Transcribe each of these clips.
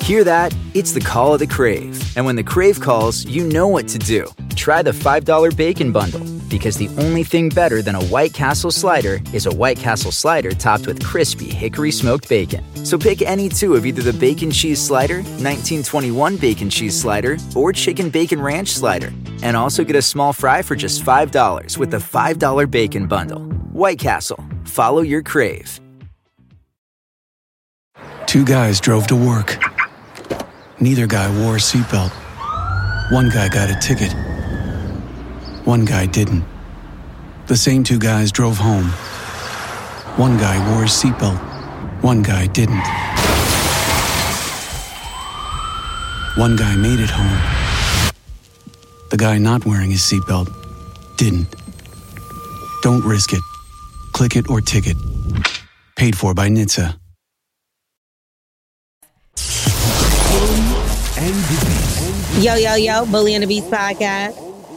Hear that? It's the call of the Crave. And when the Crave calls, you know what to do. Try the $5 Bacon Bundle, because the only thing better than a White Castle slider is a White Castle slider topped with crispy hickory smoked bacon. So pick any two of either the Bacon Cheese Slider, 1921 Bacon Cheese Slider, or Chicken Bacon Ranch Slider. And also get a small fry for just $5 with the $5 Bacon Bundle. White Castle. Follow your Crave. Two guys drove to work. Neither guy wore a seatbelt. One guy got a ticket. One guy didn't. The same two guys drove home. One guy wore his seatbelt. One guy didn't. One guy made it home. The guy not wearing his seatbelt didn't. Don't risk it. Click it or ticket. Paid for by NHTSA. Yo, Bully and the Beast podcast.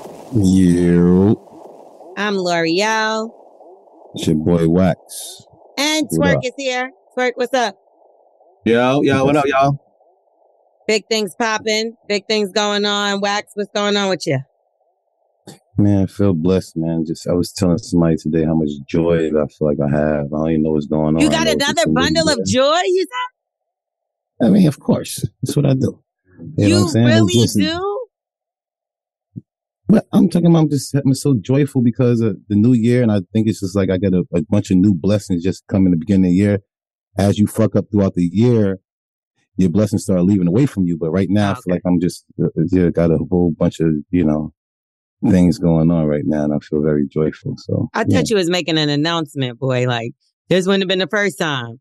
Yo. I'm L'Oreal. It's your boy Wax. And Twerk is here. Twerk, what's up? Yo, what up, y'all? Big things popping. Big things going on. Wax, what's going on with you? Man, I feel blessed, man. I was telling somebody today how much joy that I feel like I have. I don't even know what's going on. You got another bundle of joy, you said? I mean, of course. That's what I do. You know what I'm saying? Really do? But I'm talking about I'm so joyful because of the new year, and I think it's just like I got a bunch of new blessings just come in the beginning of the year. As you fuck up throughout the year, your blessings start leaving away from you. But right now, I feel like I'm just got a whole bunch of, things going on right now, and I feel very joyful. So I thought you was making an announcement, boy. Like, this wouldn't have been the first time.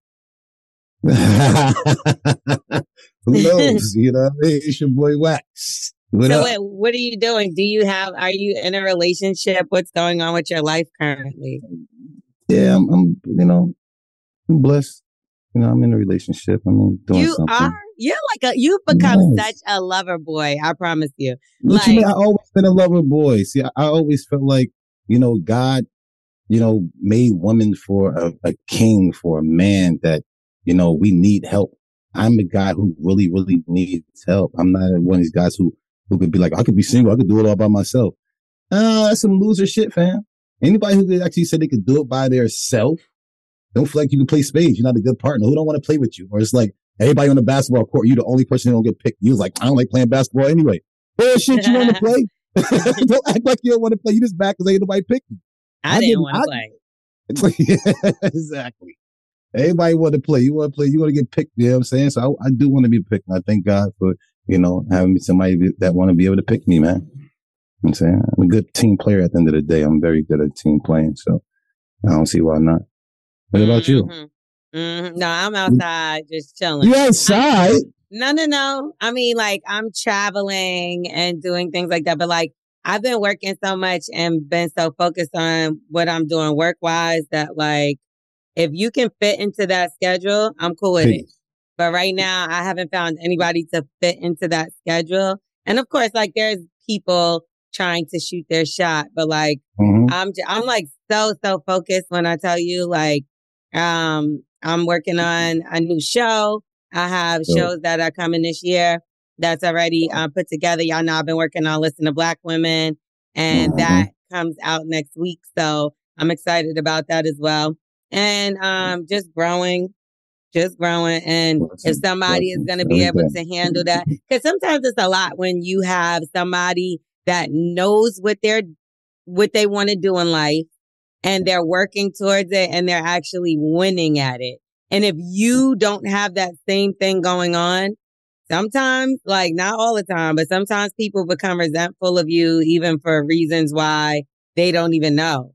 Who knows? It's your boy Wax. What are you doing? Are you in a relationship? What's going on with your life currently? Yeah, I'm blessed. I'm in a relationship. I'm doing something. You've become such a lover boy. I promise you. What you mean? I always been a lover boy. See, I always felt like, God, made woman for a king, for a man that, we need help. I'm a guy who really, really needs help. I'm not one of these guys who could be like, I could be single. I could do it all by myself. That's some loser shit, fam. Anybody who could actually say they could do it by their self, don't feel like you can play spades. You're not a good partner. Who don't want to play with you? Or it's like everybody on the basketball court, you're the only person who don't get picked. You was like, I don't like playing basketball anyway. Bullshit, you want to play? Don't act like you don't want to play. You just back because ain't nobody picked you. I didn't want to play. It's like, exactly. Everybody want to play. You want to play. You want to get picked. You know what I'm saying? So I do want to be picked. And I thank God for, having somebody that want to be able to pick me, man. You know what I'm saying? I'm a good team player at the end of the day. I'm very good at team playing. So I don't see why not. What about you? Mm-hmm. No, I'm outside just chilling. You outside? No. I mean, like, I'm traveling and doing things like that. But like, I've been working so much and been so focused on what I'm doing work-wise that like, if you can fit into that schedule, I'm cool with it. But right now, I haven't found anybody to fit into that schedule. And of course, like, there's people trying to shoot their shot. But like, I'm like so focused when I tell you, like, I'm working on a new show. I have shows that are coming this year that's already put together. Y'all know I've been working on Listen to Black Women, and that comes out next week. So I'm excited about that as well. And just growing. And if somebody is going to be able to handle that, because sometimes it's a lot when you have somebody that knows what they want to do in life, and they're working towards it, and they're actually winning at it. And if you don't have that same thing going on, sometimes, like, not all the time, but sometimes people become resentful of you, even for reasons why they don't even know,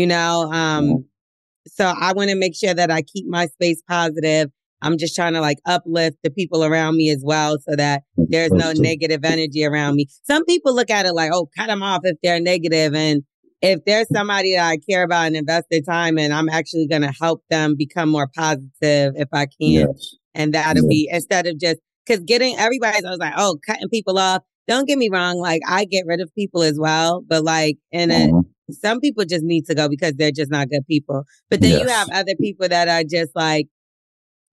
So I want to make sure that I keep my space positive. I'm just trying to like uplift the people around me as well, so that there's no negative energy around me. Some people look at it like, oh, cut them off if they're negative. And if there's somebody that I care about and invest their time in, I'm actually going to help them become more positive if I can. Yes. And that'll be, instead of just, because everybody's always like, oh, cutting people off. Don't get me wrong. Like, I get rid of people as well. But like, some people just need to go because they're just not good people. But then you have other people that are just like,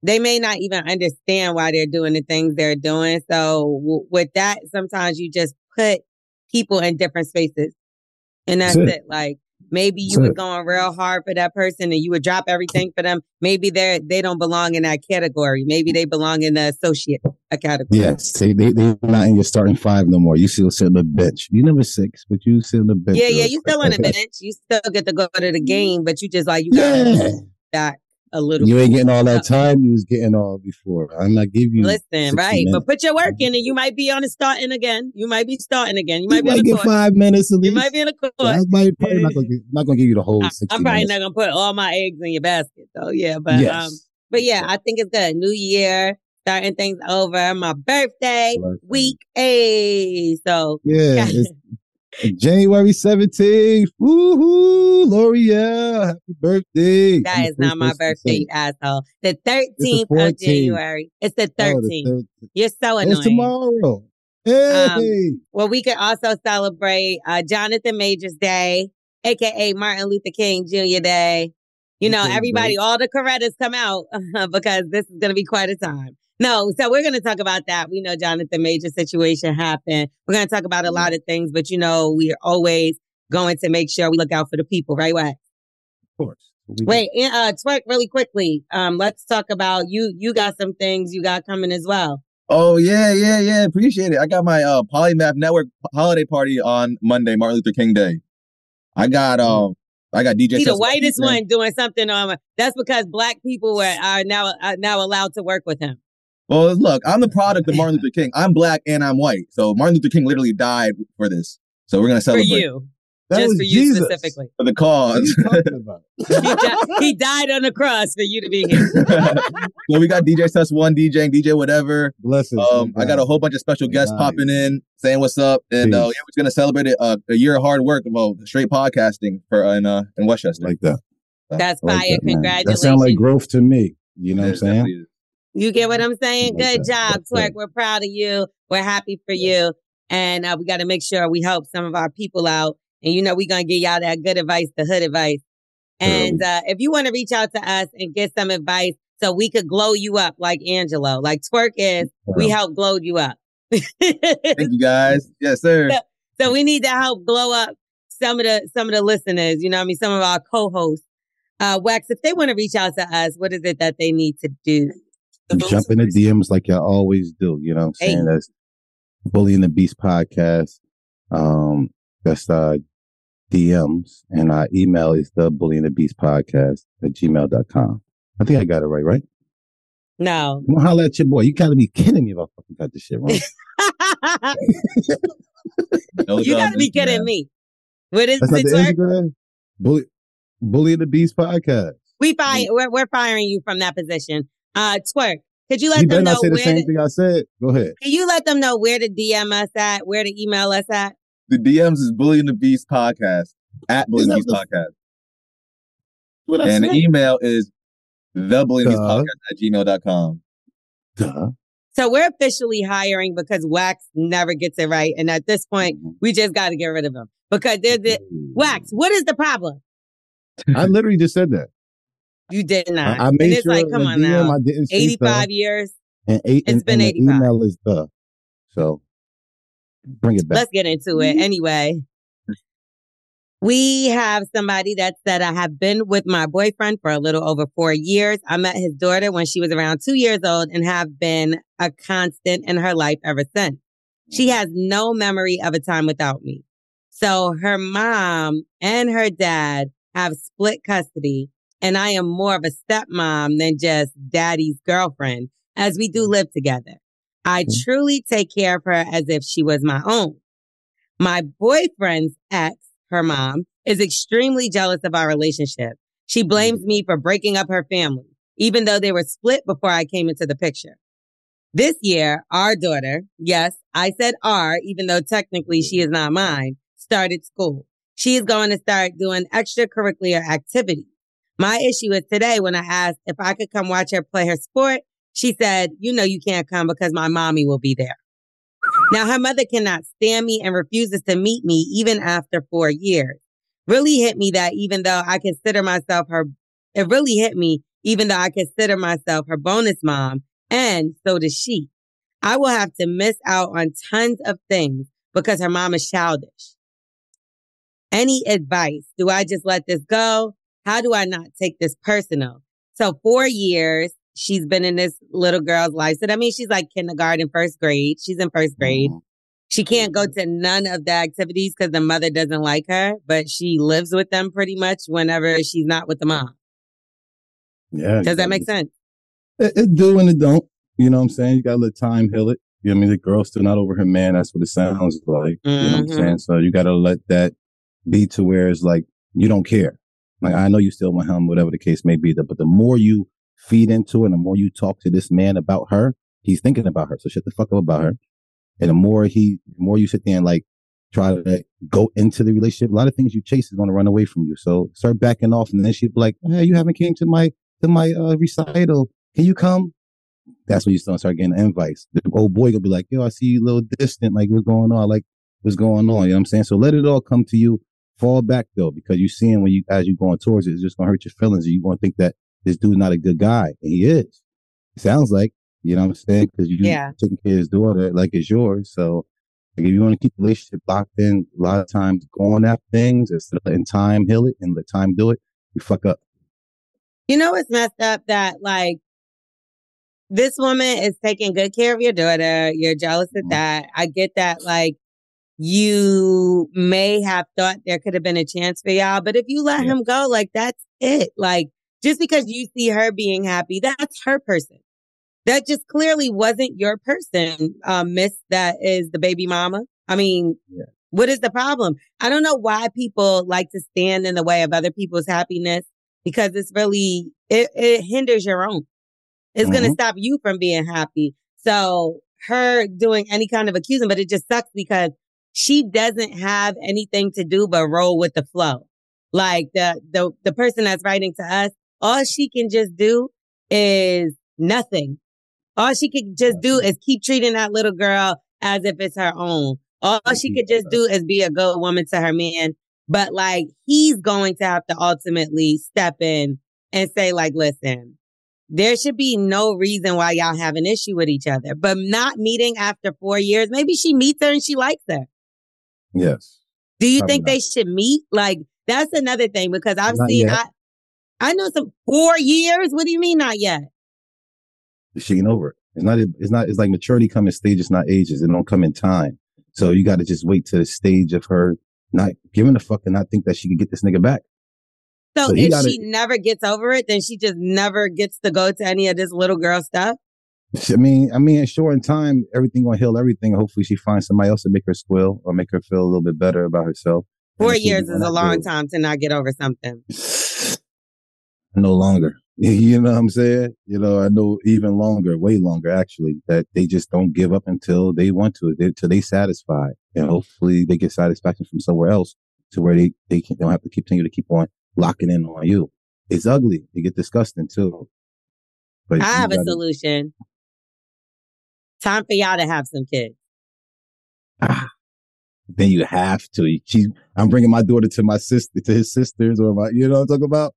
they may not even understand why they're doing the things they're doing. So with that, sometimes you just put people in different spaces. And that's it. Like, maybe you were going real hard for that person and you would drop everything for them. Maybe they don't belong in that category. Maybe they belong in the associate category. Yes, they're not in your starting five no more. You still sit on the bench. You number 6, but you sit on the bench. Yeah, you still on the bench. You still get to go to the game, but you just like, you got back a little. You ain't getting all that time you was getting all before. I'm not giving you. Listen, right. But put your work in and you might be on the starting again. You might be starting again. You might be get 5 minutes at least. You might be in the court. I'm probably not going to give you the whole 60 I'm probably minutes. not going to put all my eggs in your basket, though. Yeah, but yeah, I think it's good. New year, starting things over. My birthday week. Hey, so yeah, it's January 17th. Woohoo, L'Oreal, happy birthday! That is not my birthday, you asshole. The 13th of January. It's the 13th. You're so annoying. It's tomorrow. Hey. Well, we could also celebrate Jonathan Majors Day, aka Martin Luther King Jr. Day. You know, everybody, all the Corettas come out because this is going to be quite a time. No, so we're going to talk about that. We know Jonathan Majors situation happened. We're going to talk about a lot of things, but you know, we are always going to make sure we look out for the people, right, Wax? Of course. Wait, Twerk, really quickly. Let's talk about you. You got some things you got coming as well. Oh, yeah. Appreciate it. I got my Polymath Network holiday party on Monday, Martin Luther King Day. I got DJ. He's the whitest one doing something on. That's because black people are now allowed to work with him. Well, look, I'm the product of Martin Luther King. I'm black and I'm white. So Martin Luther King literally died for this. So we're going to celebrate. For you. Just for you specifically. For the cause. He died on the cross for you to be here. So we got DJ Sus One DJing, DJ whatever. Blessings. I got a whole bunch of special guests popping in, saying what's up. And we're going to celebrate a year of hard work of straight podcasting in Westchester. Like that. That's fire. Congratulations. That sounds like growth to me. You know what I'm saying? You get what I'm saying? Good job, Twerk. We're proud of you. We're happy for you. And we got to make sure we help some of our people out. And, you know, we're going to give y'all that good advice, the hood advice. And if you want to reach out to us and get some advice so we could glow you up like Angelo, like Twerk is, we help glow you up. Thank you, guys. Yes, sir. So we need to help glow up some of the listeners, you know what I mean? Some of our co-hosts. Wax, if they want to reach out to us, what is it that they need to do? Jump in the DMs like y'all always do. You know what I'm saying? That's Bully and the Beast podcast. That's DMs. And our email is the Bully and the Beast podcast @gmail.com. I think I got it right? No. I'm gonna holler at your boy. You gotta be kidding me if I fucking got this shit wrong. You gotta be kidding me. What is That's it, Instagram? Bully and the Beast podcast. We're firing you from that position. Twerk, could you let you them know say the same thing I said? Go ahead. Can you let them know where to DM us at, where to email us at? The DMs is Bully and the Beast podcast @Bully and the Beast podcast. And the email is thebullyandbeastpodcast@gmail.com. So we're officially hiring because Wax never gets it right. And at this point, we just got to get rid of him because Wax, what is the problem? I literally just said that. You did not. I made and it's sure like, come on DM, now. I didn't 85 years. It's been 85. The email is the. So bring it back. Let's get into it. Anyway, we have somebody that said, I have been with my boyfriend for a little over 4 years. I met his daughter when she was around 2 years old and have been a constant in her life ever since. She has no memory of a time without me. So her mom and her dad have split custody. And I am more of a stepmom than just daddy's girlfriend, as we do live together. I truly take care of her as if she was my own. My boyfriend's ex, her mom, is extremely jealous of our relationship. She blames me for breaking up her family, even though they were split before I came into the picture. This year, our daughter, yes, I said our, even though technically she is not mine, started school. She is going to start doing extracurricular activities. My issue is today when I asked if I could come watch her play her sport, she said, you know, you can't come because my mommy will be there. Now, her mother cannot stand me and refuses to meet me even after 4 years. Really hit me that even though I consider myself it really hit me even though I consider myself her bonus mom, and so does she. I will have to miss out on tons of things because her mom is childish. Any advice? Do I just let this go? How do I not take this personal? So 4 years, she's been in this little girl's life. So that means she's like kindergarten, first grade. She's in first grade. She can't go to none of the activities because the mother doesn't like her, but she lives with them pretty much whenever she's not with the mom. Yeah. Does that make sense? It do and it don't. You know what I'm saying? You got to let time heal it. You know what I mean? The girl's still not over her man. That's what it sounds like. You know what I'm saying? So you got to let that be to where it's like, you don't care. Like, I know you still want him, whatever the case may be, but the more you feed into it, and the more you talk to this man about her, he's thinking about her. So shut the fuck up about her. And the more you sit there and like try to go into the relationship, a lot of things you chase is going to run away from you. So start backing off, and then she'll be like, "Hey, you haven't came to my recital. Can you come?" That's when you start getting invites. The old boy gonna be like, "Yo, I see you a little distant. Like, what's going on? Like, what's going on?" You know what I'm saying? So let it all come to you. Fall back though, because you're seeing as you're going towards it, it's just gonna hurt your feelings. And you're gonna think that this dude's not a good guy, and he is. It sounds like. You know what I'm saying? Because you're taking care of his daughter like it's yours. So like, if you want to keep the relationship locked in, a lot of times going after things instead of letting time heal it and let time do it, you fuck up. You know what's messed up? That like this woman is taking good care of your daughter. You're jealous of that. I get that. Like you may have thought there could have been a chance for y'all, but if you let him go, like that's it. Like just because you see her being happy, that's her person. That just clearly wasn't your person, miss, that is the baby mama. I mean, what is the problem? I don't know why people like to stand in the way of other people's happiness, because it's really, it hinders your own. It's going to stop you from being happy. So her doing any kind of accusing, but it just sucks because she doesn't have anything to do but roll with the flow. Like the person that's writing to us, all she can just do is nothing. All she could just do is keep treating that little girl as if it's her own. All she could just do is be a good woman to her man. But like, he's going to have to ultimately step in and say like, listen, there should be no reason why y'all have an issue with each other, but not meeting after 4 years. Maybe she meets her and she likes her. Yes. Do you think they should meet? Like, that's another thing, because I've seen, I know some 4 years. What do you mean not yet? She ain't over it. It's like maturity come in stages, not ages. It don't come in time. So you got to just wait to the stage of her not giving a fuck and not think that she can get this nigga back. So if she never gets over it, then she just never gets to go to any of this little girl stuff? I mean, sure, in time, everything gonna heal everything. Hopefully she finds somebody else to make her squeal or make her feel a little bit better about herself. 4 years is a long time to not get over something. No longer. You know what I'm saying? You know, I know even longer, way longer actually, that they just don't give up until they want to, till they satisfied. And hopefully they get satisfaction from somewhere else to where they don't have to continue to keep on locking in on you. It's ugly. It get disgusting too. But I have a solution. Time for y'all to have some kids. Then you have to. I'm bringing my daughter to his sisters, or you know what I'm talking about?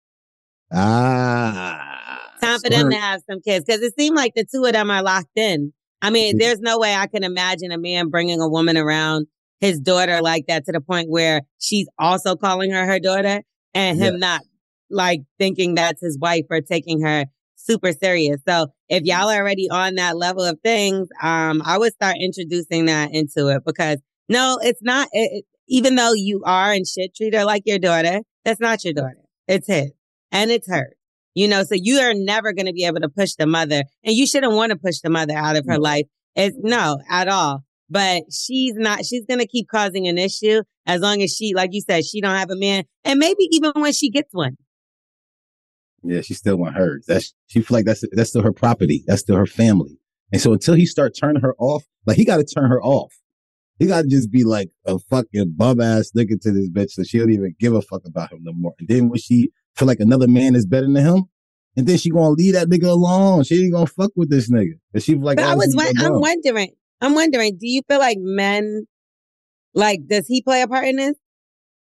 Time for them to have some kids, because it seemed like the two of them are locked in. I mean, there's no way I can imagine a man bringing a woman around his daughter like that to the point where she's also calling her daughter, and him not like thinking that's his wife or taking her super serious. So if y'all are already on that level of things, I would start introducing that into it, because no, it's not. Even though you are and should treat her like your daughter, that's not your daughter. It's his. And it's her, you know, so you are never going to be able to push the mother, and you shouldn't want to push the mother out of her life. No, at all. But she's going to keep causing an issue as long as she, like you said, she don't have a man. And maybe even when she gets one. Yeah, she still want hers. She feel like that's still her property. That's still her family. And so until he start turning her off, like he got to turn her off. He got to just be like a fucking bum ass nigga to this bitch, so she don't even give a fuck about him no more. And then when she feel like another man is better than him, and then she gonna leave that nigga alone. She ain't gonna fuck with this nigga. And she like, but I'm wondering, do you feel like men, like, does he play a part in this?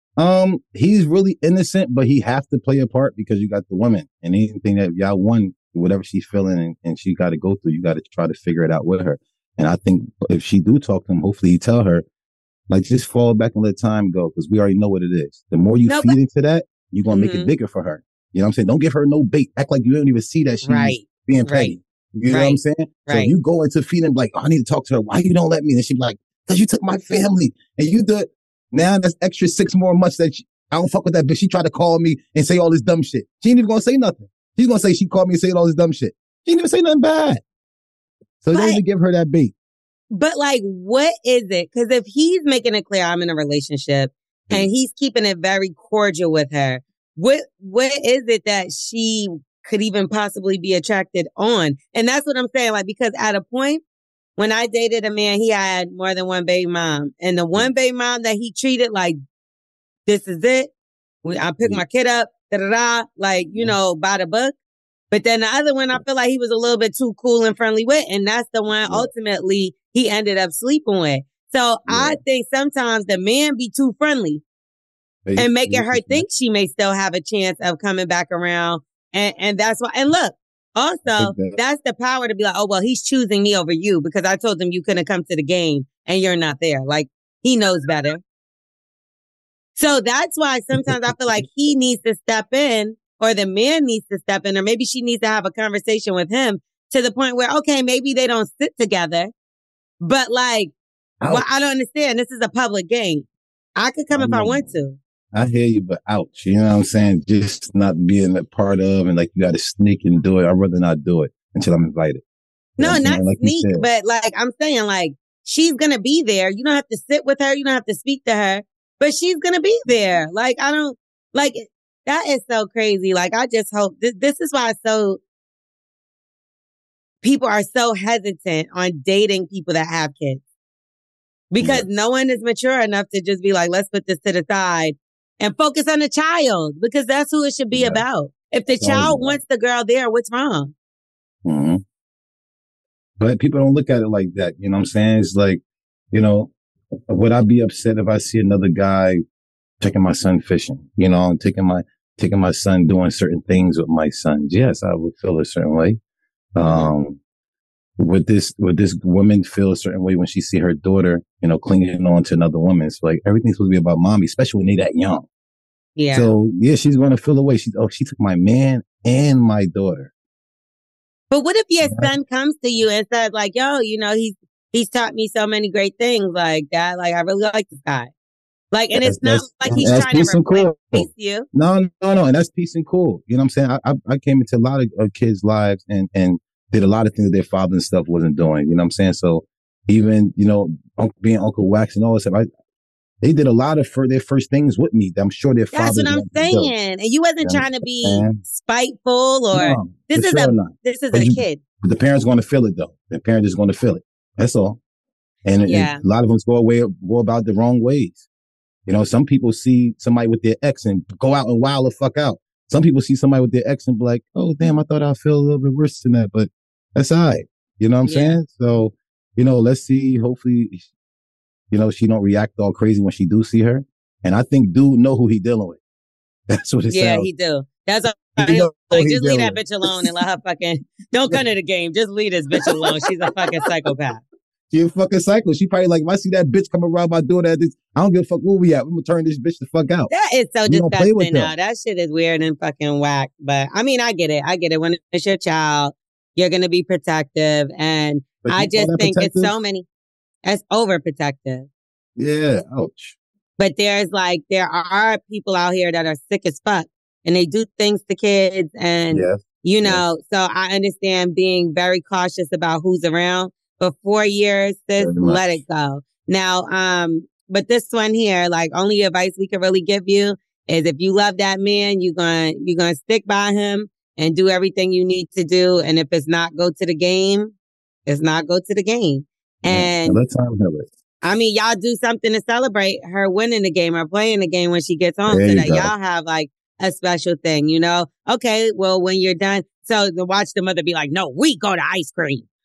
He's really innocent, but he have to play a part because you got the woman, and anything that y'all won, whatever she's feeling and she got to go through, you got to try to figure it out with her. And I think if she do talk to him, hopefully he tell her, like, just fall back and let time go, because we already know what it is. The more you feed into that, you're gonna make it bigger for her. You know what I'm saying? Don't give her no bait. Act like you don't even see that she's being petty. You know what I'm saying? So if you go into feeding like, oh, I need to talk to her. Why you don't let me? And she be like, because you took my family. And you do it. Now that's extra 6 more months that I don't fuck with that bitch. She tried to call me and say all this dumb shit. She ain't even gonna say nothing. She's gonna say she called me and said all this dumb shit. She ain't even say nothing bad. So don't even give her that bait. But like, what is it? Because if he's making it clear I'm in a relationship and he's keeping it very cordial with her, what is it that she could even possibly be attracted on? And that's what I'm saying. Like, because at a point when I dated a man, he had more than one baby mom, and the one baby mom that he treated like, this is it. I pick my kid up, like, you know, by the book. But then the other one, I feel like he was a little bit too cool and friendly with, and that's the one ultimately he ended up sleeping with. So I think sometimes the man be too friendly and making her think she may still have a chance of coming back around. And that's why, and look, also, that's the power to be like, oh, well, he's choosing me over you because I told him you couldn't come to the game and you're not there. Like, he knows better. So that's why sometimes I feel like he needs to step in, or the man needs to step in, or maybe she needs to have a conversation with him to the point where, okay, maybe they don't sit together, but like, well, I don't understand. This is a public game. I could come if I want to. I hear you, but ouch. You know what I'm saying? Just not being a part of, and like you got to sneak and do it. I'd rather not do it until I'm invited. No, not like sneak, but like I'm saying, like, she's going to be there. You don't have to sit with her. You don't have to speak to her, but she's going to be there. Like, I don't, like, that is so crazy. Like, I just hope this is why people are so hesitant on dating people that have kids, because no one is mature enough to just be like, let's put this to the side and focus on the child, because that's who it should be about. If the child wants the girl there, what's wrong? Mm-hmm. But people don't look at it like that. You know what I'm saying? It's like, you know, would I be upset if I see another guy taking my son fishing? You know, taking my son doing certain things with my sons? Yes, I would feel a certain way. Would this woman feel a certain way when she see her daughter, you know, clinging on to another woman? It's like everything's supposed to be about mommy, especially when they that young. Yeah. So yeah, she's going to feel the way. She took my man and my daughter. But what if your son comes to you and says like, yo, you know, he's taught me so many great things, like that. Like, I really like this guy. Like, and it's not like he's trying to replace you. No. And that's peace and cool. You know what I'm saying? I came into a lot of kids' lives and did a lot of things that their father and stuff wasn't doing. You know what I'm saying? So even, you know, being Uncle Wax and all this stuff, they did a lot of their first things with me. I'm sure their father. That's what I'm saying. And you wasn't trying to be spiteful or this is a kid. But the parents going to feel it though. The parent is going to feel it. That's all. And a lot of them go about the wrong ways. You know, some people see somebody with their ex and go out and wild the fuck out. Some people see somebody with their ex and be like, oh, damn, I thought I'd feel a little bit worse than that, but that's all right. You know what I'm saying? So, you know, let's see. Hopefully, you know, she don't react all crazy when she do see her. And I think dude know who he dealing with. That's what it sounds. Yeah, he do. That's all. Like, just leave that bitch alone and let her fucking, don't come to the game. Just leave this bitch alone. She's a fucking psychopath. She a fucking psycho. She probably like, if I see that bitch come around my daughter, I don't give a fuck where we at. I'm gonna turn this bitch the fuck out. That is so disgusting now. That shit is weird and fucking whack. But I mean, I get it. When it's your child, you're gonna be protective. And I just think it's so many. That's overprotective. Yeah. Ouch. But there are people out here that are sick as fuck and they do things to kids. And, you know, so I understand being very cautious about who's around. For 4 years, sis, let it go. Now, but this one here, like, only advice we can really give you is if you love that man, you're gonna stick by him and do everything you need to do. And if it's not go to the game, it's not go to the game. And let time have it. I mean, y'all do something to celebrate her winning the game or playing the game when she gets home, so that y'all have like a special thing, you know? Okay, well, when you're done, so to watch the mother be like, no, we go to ice cream.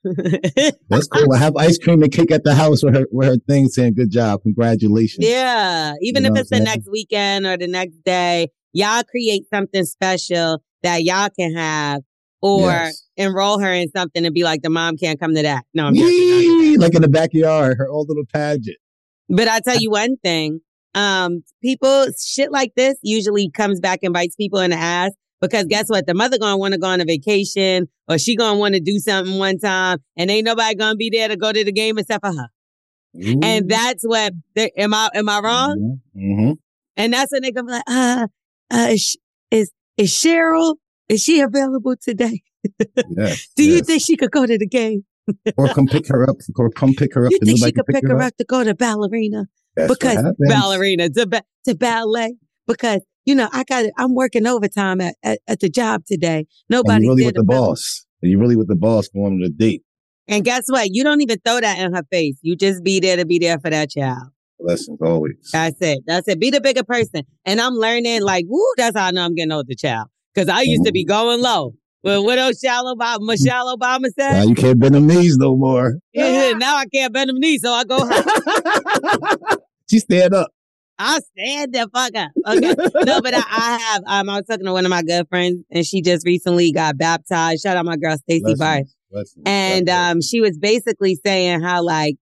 That's cool. I have ice cream and cake at the house with her thing saying, good job. Congratulations. Yeah. Even You if know it's what the I'm next weekend or the next day, y'all create something special that y'all can have or Yes. enroll her in something and be like, the mom can't come to that. No, I'm joking. Yee! Like in the backyard, her old little pageant. But I tell you one thing, people, shit like this usually comes back and bites people in the ass because guess what? The mother gonna want to go on a vacation or she gonna want to do something one time and ain't nobody gonna be there to go to the game except for her. Ooh. And that's what, am I wrong? Mm-hmm. And that's when they gonna be like, is Cheryl, is she available today? Yes. Do you think she could go to the game? Or come pick her up. You think she could pick her up to go to ballerina? That's because what happens. ballerina to ballet because I'm working overtime at the job today. Nobody. And you really with the boss. And you really with the boss going on a date. And guess what? You don't even throw that in her face. You just be there to be there for that child. Lessons always. That's it. Be the bigger person. And I'm learning like, woo, that's how I know I'm getting older, child. Because I used to be going low. Well, what else Michelle Obama said? Now you can't bend them knees no more. Yeah, now I can't bend them knees, so I go high. She stand up. I'll stand the fuck up. Okay. No, but I have, I was talking to one of my good friends and she just recently got baptized. Shout out my girl, Stacey Barth. And she was basically saying how like,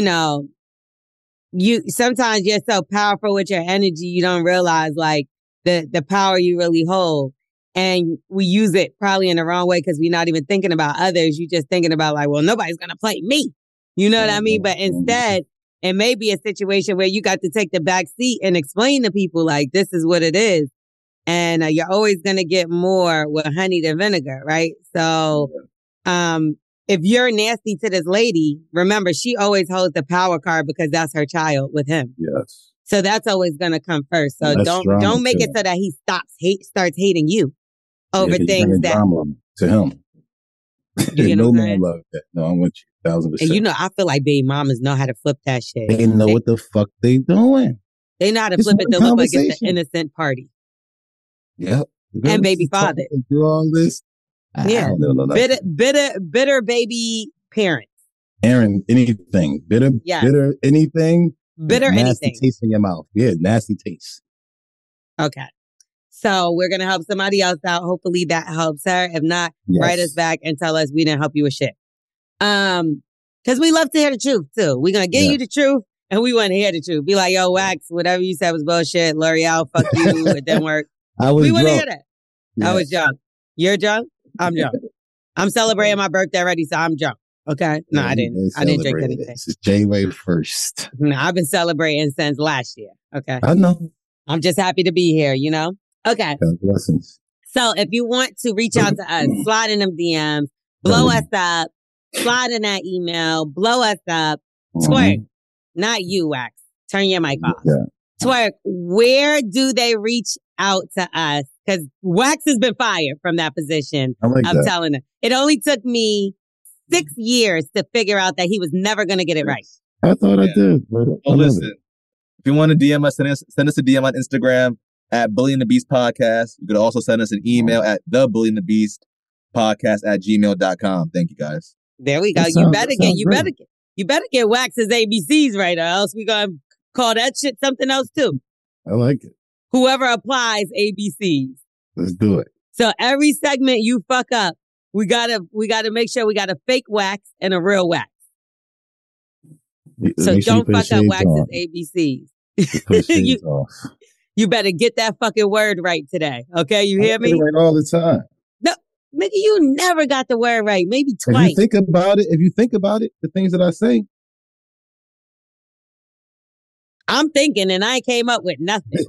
you sometimes you're so powerful with your energy, you don't realize like the power you really hold. And we use it probably in the wrong way because we're not even thinking about others. You're just thinking about like, well, nobody's going to play me. You know what I mean? But instead, it may be a situation where you got to take the back seat and explain to people like, this is what it is. And you're always going to get more with honey than vinegar, right? So if you're nasty to this lady, remember, she always holds the power card because that's her child with him. Yes. So that's always going to come first. So don't make it so that he starts hating you over things that drama to him. You know no man love that. No, I'm with you 1,000%. And I feel like baby mamas know how to flip that shit. They know what the fuck they doing. They know how to flip it to look like it's an innocent party. Yep. And baby father. Do all this. Yeah. Bitter baby parents. Aaron, anything. Bitter anything. Bitter nasty anything. Taste in your mouth. Yeah, nasty taste. Okay. So we're going to help somebody else out. Hopefully that helps her. If not, write us back and tell us we didn't help you with shit. Because we love to hear the truth too. We're going to give you the truth and we want to hear the truth. Be like, yo, Wax, whatever you said was bullshit. L'Oreal, fuck you. It didn't work. We want to hear that. Yes. I was drunk. You're drunk? I'm drunk. I'm celebrating my birthday already, so I'm drunk. Okay. No, I didn't drink anything. It's January 1st. No, I've been celebrating since last year. Okay. I know. I'm just happy to be here, Okay. Blessings. So if you want to reach out to us, slide in them DMs, blow us up, slide in that email, blow us up. Twerk. Not you, Wax. Turn your mic off. Yeah. Twerk, where do they reach out to us? Because Wax has been fired from that position. I'm telling her. It only took me 6 years to figure out that he was never going to get it right. I thought I did. But listen, if you want to DM us, send us a DM on Instagram at Bully and the Beast Podcast. You could also send us an email at thebullyandthebeastpodcast@gmail.com. Thank you, guys. There we go. You better get Wax's ABCs right, or else we're going to call that shit something else too. I like it. Whoever applies ABCs. Let's do it. So every segment you fuck up, we gotta make sure we got a fake Wax and a real Wax. So don't fuck up Wax's ABCs. You better get that fucking word right today. Okay, you hear me? Right all the time. No, nigga, you never got the word right. Maybe twice. If you think about it, the things that I say. I'm thinking, and I came up with nothing.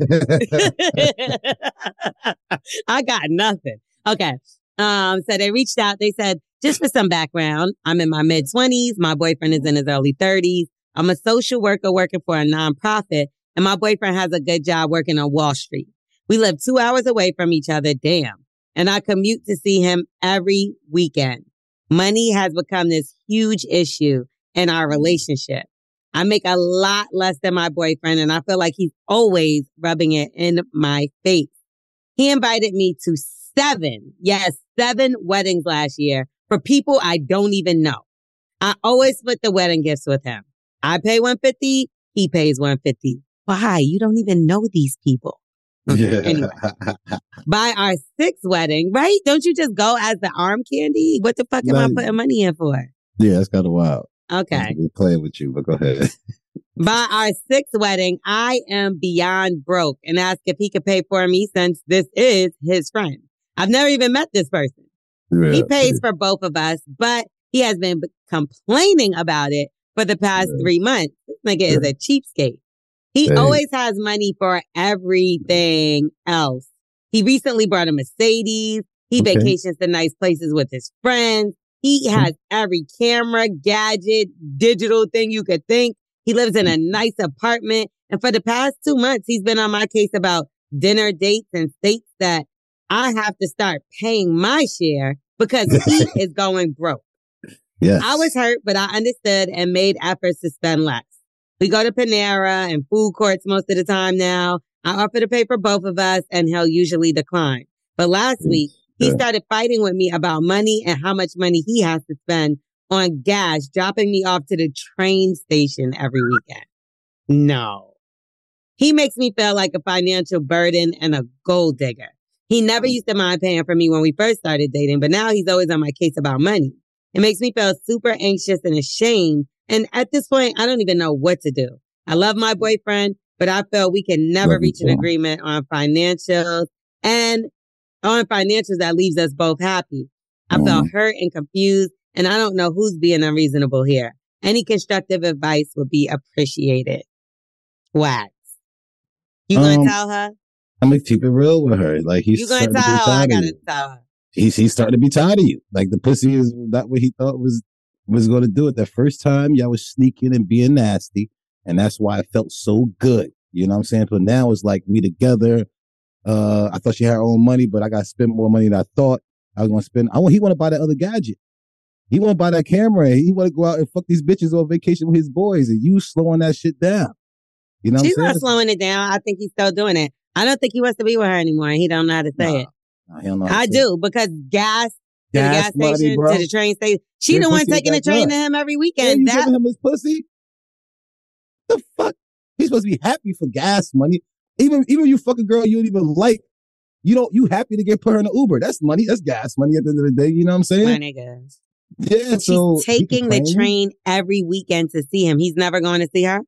I got nothing. Okay. So they reached out. They said, just for some background, I'm in my mid-20s. My boyfriend is in his early 30s. I'm a social worker working for a nonprofit, and my boyfriend has a good job working on Wall Street. We live 2 hours away from each other. Damn. And I commute to see him every weekend. Money has become this huge issue in our relationship. I make a lot less than my boyfriend, and I feel like he's always rubbing it in my face. He invited me to 7 weddings last year for people I don't even know. I always split the wedding gifts with him. I pay $150, he pays $150. Why? You don't even know these people. Yeah. Anyway, by our sixth wedding, right? Don't you just go as the arm candy? What the fuck am I putting money in for? Yeah, that's kind of wild. Okay. We're playing with you, but go ahead. By our sixth wedding, I am beyond broke and ask if he could pay for me since this is his friend. I've never even met this person. Yeah. He pays for both of us, but he has been complaining about it for the past 3 months. This nigga is a cheapskate. He always has money for everything else. He recently brought a Mercedes. He vacations to nice places with his friends. He has every camera, gadget, digital thing you could think. He lives in a nice apartment. And for the past 2 months, he's been on my case about dinner dates and states that I have to start paying my share because he is going broke. Yes. I was hurt, but I understood and made efforts to spend less. We go to Panera and food courts most of the time now. I offer to pay for both of us and he'll usually decline. But last week, he started fighting with me about money and how much money he has to spend on gas, dropping me off to the train station every weekend. No. He makes me feel like a financial burden and a gold digger. He never used to mind paying for me when we first started dating, but now he's always on my case about money. It makes me feel super anxious and ashamed. And at this point, I don't even know what to do. I love my boyfriend, but I feel we can never reach an agreement on financials. And on financials, that leaves us both happy. I felt hurt and confused, and I don't know who's being unreasonable here. Any constructive advice would be appreciated. Wax. You gonna tell her? I'm gonna keep it real with her. Like You gonna tell her? I gotta tell her. He's starting to be tired of you. Like the pussy is not what he thought was going to do it. The first time y'all was sneaking and being nasty, and that's why it felt so good. You know what I'm saying? But now it's like we together. I thought she had her own money, but I got to spend more money than I thought I was going to spend. He want to buy that other gadget. He want to buy that camera. He want to go out and fuck these bitches on vacation with his boys, and you slowing that shit down. You know what I'm saying? She's not slowing it down. I think he's still doing it. I don't think he wants to be with her anymore. He don't know how to say it. He don't know how to I say do, because gas to the gas station, money, to the train station. She the one taking the train to him every weekend. You giving him his pussy? The fuck? He's supposed to be happy for gas money. Even you fucking girl you don't even like. You happy to get put her in an Uber. That's money. That's gas money at the end of the day. You know what I'm saying? My niggas. Yeah, she's taking the train every weekend to see him. He's never going to see her?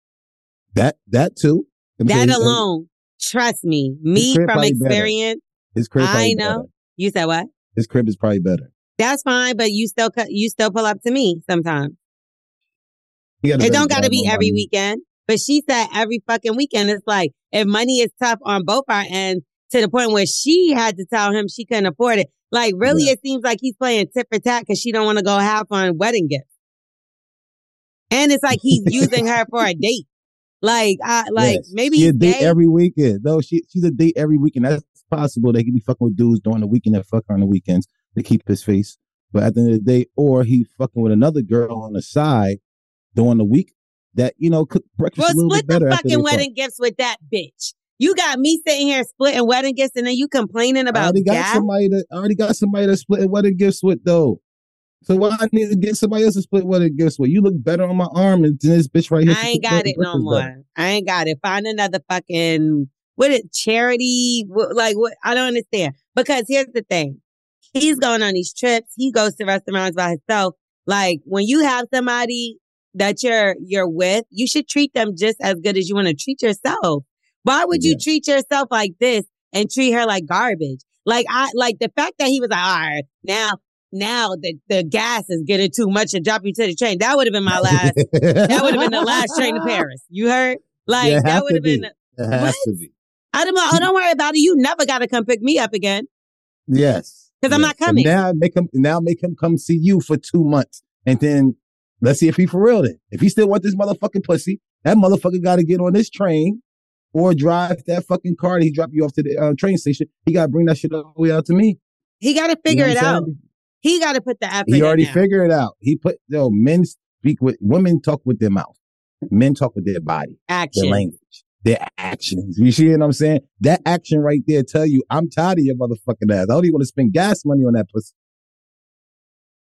That too. That alone. Trust me. Me from experience. His crib I know. Better. You said what? His crib is probably better. That's fine, but you still pull up to me sometimes. It don't got to be every weekend. But she said every fucking weekend. It's like, if money is tough on both our ends, to the point where she had to tell him she couldn't afford it. Like, really, it seems like he's playing tit for tat because she don't want to go half on wedding gifts. And it's like he's using her for a date. Like, maybe she's a date every weekend. No, she's a date every weekend. That's possible. They could be fucking with dudes during the weekend and fuck her on the weekends to keep his face. But at the end of the day, or he fucking with another girl on the side during the week that, cook breakfast a little bit better. Split the fucking wedding gifts with that bitch. You got me sitting here splitting wedding gifts, and then you complaining about gas? I already got somebody to split wedding gifts with, though. So why I need to get somebody else to split wedding gifts with? You look better on my arm than this bitch right here. I ain't got it no more. Better. I ain't got it. Find another fucking charity. Like what? I don't understand. Because here's the thing: he's going on these trips. He goes to restaurants by himself. Like when you have somebody that you're with, you should treat them just as good as you want to treat yourself. Why would you treat yourself like this and treat her like garbage? Like the fact that he was like, all right, now the gas is getting too much to drop you to the train. That would have been that would have been the last train to Paris. You heard? Like that would have been. It has to be. Don't worry about it. You never got to come pick me up again. Yes. Because I'm not coming. And now make him come see you for 2 months. And then let's see if he for real then. If he still want this motherfucking pussy, that motherfucker got to get on this train or drive that fucking car that he dropped you off to the train station. He got to bring that shit all the way out to me. He got to figure it out. He got to put the effort in. He already figured it out. Men speak with, women talk with their mouth. Men talk with their body. Action. Their language. Their actions. You see what I'm saying? That action right there tell you, I'm tired of your motherfucking ass. I don't even want to spend gas money on that pussy.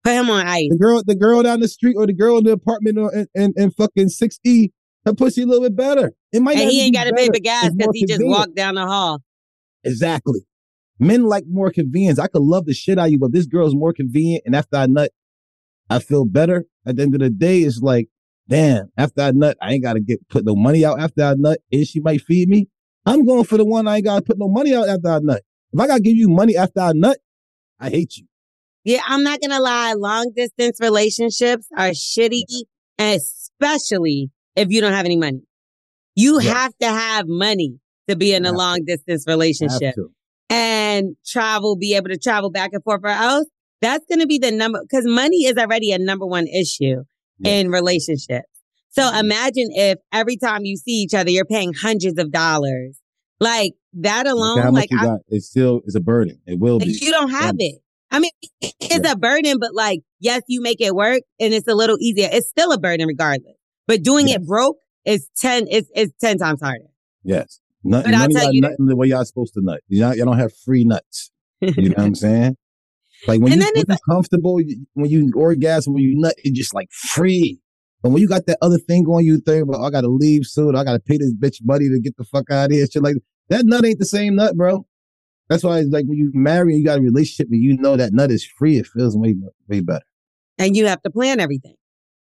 Put him on ice. The girl down the street or the girl in the apartment in fucking 6E, her pussy a little bit better. It might And not he ain't got to pay for better. gas It's because more he just convenient. walked down the hall. Exactly. Men like more convenience. I could love the shit out of you, but this girl's more convenient. And after I nut, I feel better. At the end of the day, it's like, damn, after I nut, I ain't got to put no money out after I nut, and she might feed me. I'm going for the one I ain't got to put no money out after I nut. If I got to give you money after I nut, I hate you. Yeah, I'm not going to lie. Long distance relationships are shitty, especially if you don't have any money. You have to have money to be in a long distance relationship and be able to travel back and forth, or else that's going to be the number, because money is already a number one issue in relationships. So imagine if every time you see each other, you're paying hundreds of dollars. Like that alone, like it's a burden. It will be. You don't have it. I mean, it's a burden, but like, yes, you make it work and it's a little easier. It's still a burden regardless. But doing it broke is 10 times harder. Yes. Money nutting the way y'all supposed to nut. Y'all don't have free nuts. You know what I'm saying? Like when you're comfortable, when you orgasm, when you nut, it's just like free. But when you got that other thing going, you think, well, I got to leave soon. I got to pay this bitch money to get the fuck out of here. Shit like that nut ain't the same nut, bro. That's why it's like when you marry and you got a relationship and you know that nut is free, it feels way better. And you have to plan everything.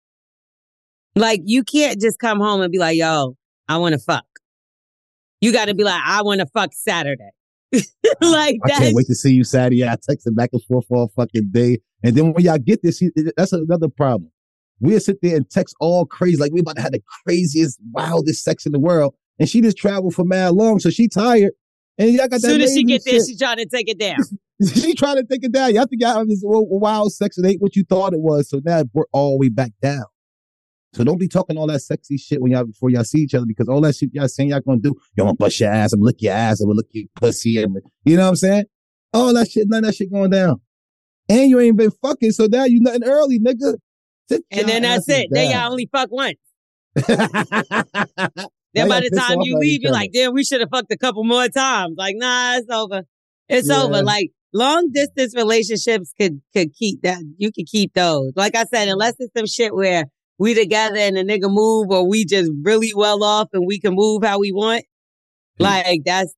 Like you can't just come home and be like, yo, I want to fuck. You got to be like, I want to fuck Saturday. Like I can't wait to see you Saturday. I texted back and forth all fucking day. And then when y'all get this, that's another problem. We'll sit there and text all crazy, like we about to have the craziest, wildest sex in the world. And she just traveled for mad long, so she tired. And y'all got that. As soon as she get there, she trying to take it down. She trying to take it down. Y'all think y'all have this wild sex and ain't what you thought it was. So now it brought all the way back down. So don't be talking all that sexy shit before y'all see each other, because all that shit y'all saying y'all gonna do, y'all gonna bust your ass, I'm gonna lick your ass, I'm gonna lick your pussy, you know what I'm saying? All that shit, none of that shit going down. And you ain't been fucking, so now you nothing early, nigga. And then that's it. Then y'all only fuck once. Then by the time you leave, you're like, damn, we should have fucked a couple more times. Like, nah, it's over. It's over. Like, long distance relationships could keep that. You could keep those. Like I said, unless it's some shit where we together and the nigga move, or we just really well off and we can move how we want. Like, that's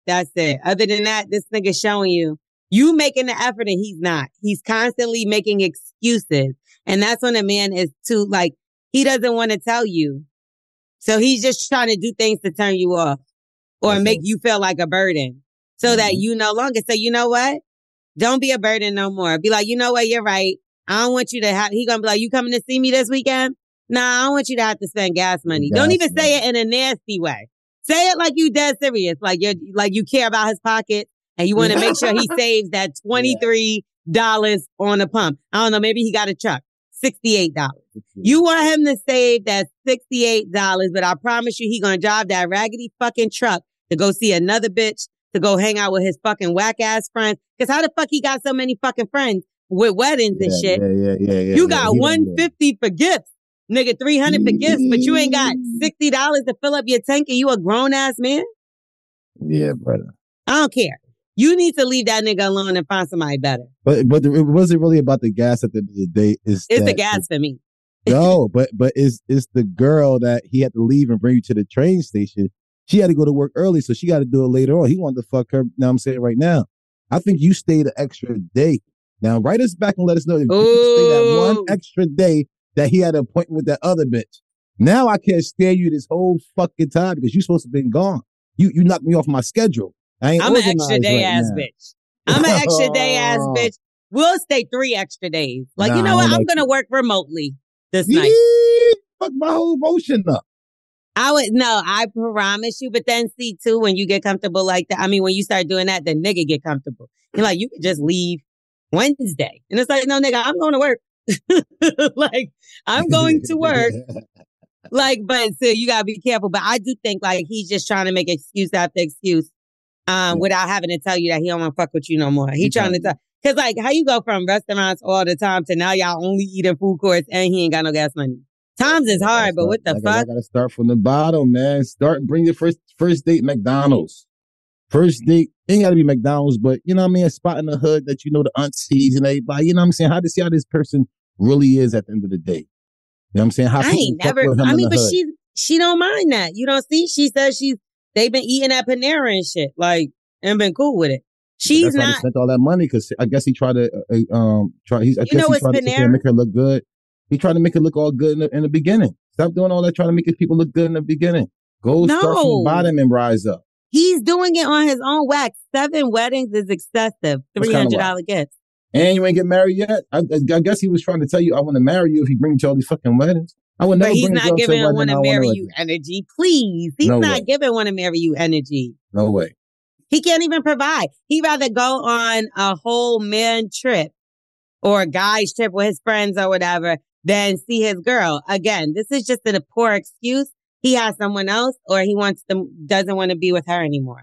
it. Other than that, this nigga showing you making the effort and he's not. He's constantly making excuses. And that's when a man is too, like, he doesn't want to tell you. So he's just trying to do things to turn you off or make you feel like a burden so that you no longer say, you know what? Don't be a burden no more. Be like, you know what? You're right. I don't want you to have, he gonna be like, you coming to see me this weekend? Nah, I don't want you to have to spend gas money. Don't even say it in a nasty way. Say it like you dead serious. Like you care about his pocket and you want to make sure he saves that $23 on a pump. I don't know. Maybe he got a truck. $68. You want him to save that $68, but I promise you he gonna drive that raggedy fucking truck to go see another bitch, to go hang out with his fucking whack ass friends. Cause how the fuck he got so many fucking friends with weddings and shit? Yeah. You got $150 for gifts, nigga, $300 for gifts, but you ain't got $60 to fill up your tank and you a grown ass man? Yeah, brother. I don't care. You need to leave that nigga alone and find somebody better. But it wasn't really about the gas at the end of the day. It's the gas for me. No, but it's the girl that he had to leave and bring you to the train station. She had to go to work early, so she got to do it later on. He wanted to fuck her. Now I'm saying right now. I think you stayed an extra day. Now write us back and let us know if you stayed that one extra day that he had an appointment with that other bitch. Now I can't stare you this whole fucking time because you supposed to have been gone. You knocked me off my schedule. I'm an extra day ass bitch. I'm an extra day ass bitch. We'll stay 3 extra days. Like, you know what? I'm going to work remotely this night. Fuck my whole motion up. I promise you. But then see too, when you get comfortable like that, I mean, when you start doing that, the nigga get comfortable. You're like, you could just leave Wednesday. And it's like, no, nigga, I'm going to work. Like, I'm going to work. Like, but so you gotta be careful. But I do think like he's just trying to make excuse after excuse. Without having to tell you that he don't want to fuck with you no more. He trying to tell, cause like how you go from restaurants all the time to now y'all only eating food courts and he ain't got no gas money. Times is hard, but what the fuck? I gotta start from the bottom, man. Bring your first date McDonald's. First date ain't got to be McDonald's, but you know what I mean? A spot in the hood that you know the aunties and everybody. You know what I'm saying? How to see how this person really is at the end of the day. You know what I'm saying? How I ain't never. I mean, but she don't mind that. You don't see. She says they've been eating at Panera and shit, like, and been cool with it. She's not. He spent all that money because I guess he tried to he tried to make her look good. He tried to make her look all good in the beginning. Stop doing all that trying to make people look good in the beginning. Go start from the bottom and rise up. He's doing it on his own wax. 7 weddings is excessive. $300 gifts. And you ain't get married yet? I guess he was trying to tell you, I want to marry you if he brings you all these fucking weddings. I would never. But he's not giving want to marry you energy. Please. He's not giving want to marry you energy. No way. He can't even provide. He'd rather go on a whole man trip or a guy's trip with his friends or whatever than see his girl. Again, this is just a poor excuse. He has someone else or he doesn't want to be with her anymore.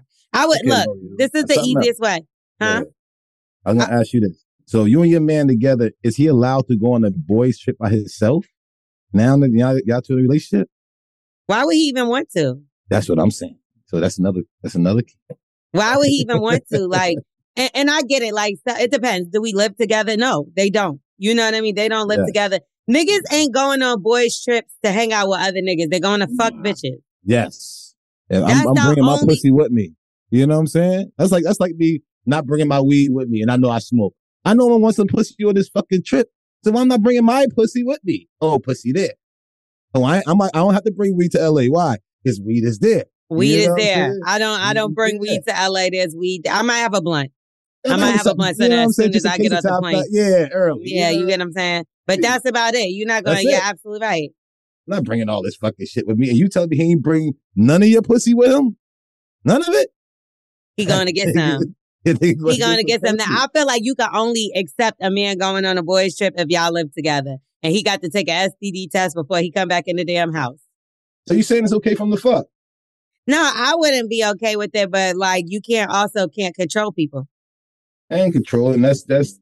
This is the easiest way. Huh? Yeah. I was going to ask you this. So you and your man together, is he allowed to go on a boys trip by himself? Now that y'all to a relationship? Why would he even want to? That's what I'm saying. So that's another key. Why would he even want to? Like, and I get it. Like, it depends. Do we live together? No, they don't. You know what I mean? They don't live together. Niggas ain't going on boys trips to hang out with other niggas. They're going to fuck bitches. Yes. And I'm bringing my pussy with me. You know what I'm saying? That's like me not bringing my weed with me. And I know I smoke. I know I want some pussy on this fucking trip. So I'm not bringing my pussy with me. Oh, pussy there. Oh, I don't have to bring weed to LA. Why? Because weed is there. Weed is there. I don't bring weed to LA. There's weed. I might have a blunt. I might have a blunt so that as soon as I get off the plane. Early. Yeah, you get what I'm saying? But that's about it. You're not going, yeah, absolutely right. I'm not bringing all this fucking shit with me. And you telling me he ain't bring none of your pussy with him? None of it? He going to get some. He going to get some. Now, I feel like you can only accept a man going on a boys trip if y'all live together. And he got to take an STD test before he come back in the damn house. So you saying it's okay from the fuck? No, I wouldn't be okay with it. But like, you can't control people. I ain't controlling. That's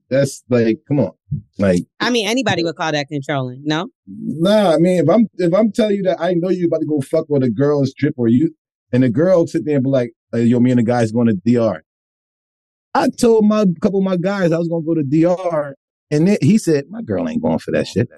like, come on. Like, I mean, anybody would call that controlling, no? Nah, I mean, if I'm telling you that I know you about to go fuck with a girl's trip or you, and the girl sit there and be like, yo, me and the guys going to DR. I told a couple of my guys I was going to go to DR, and then he said, my girl ain't going for that shit.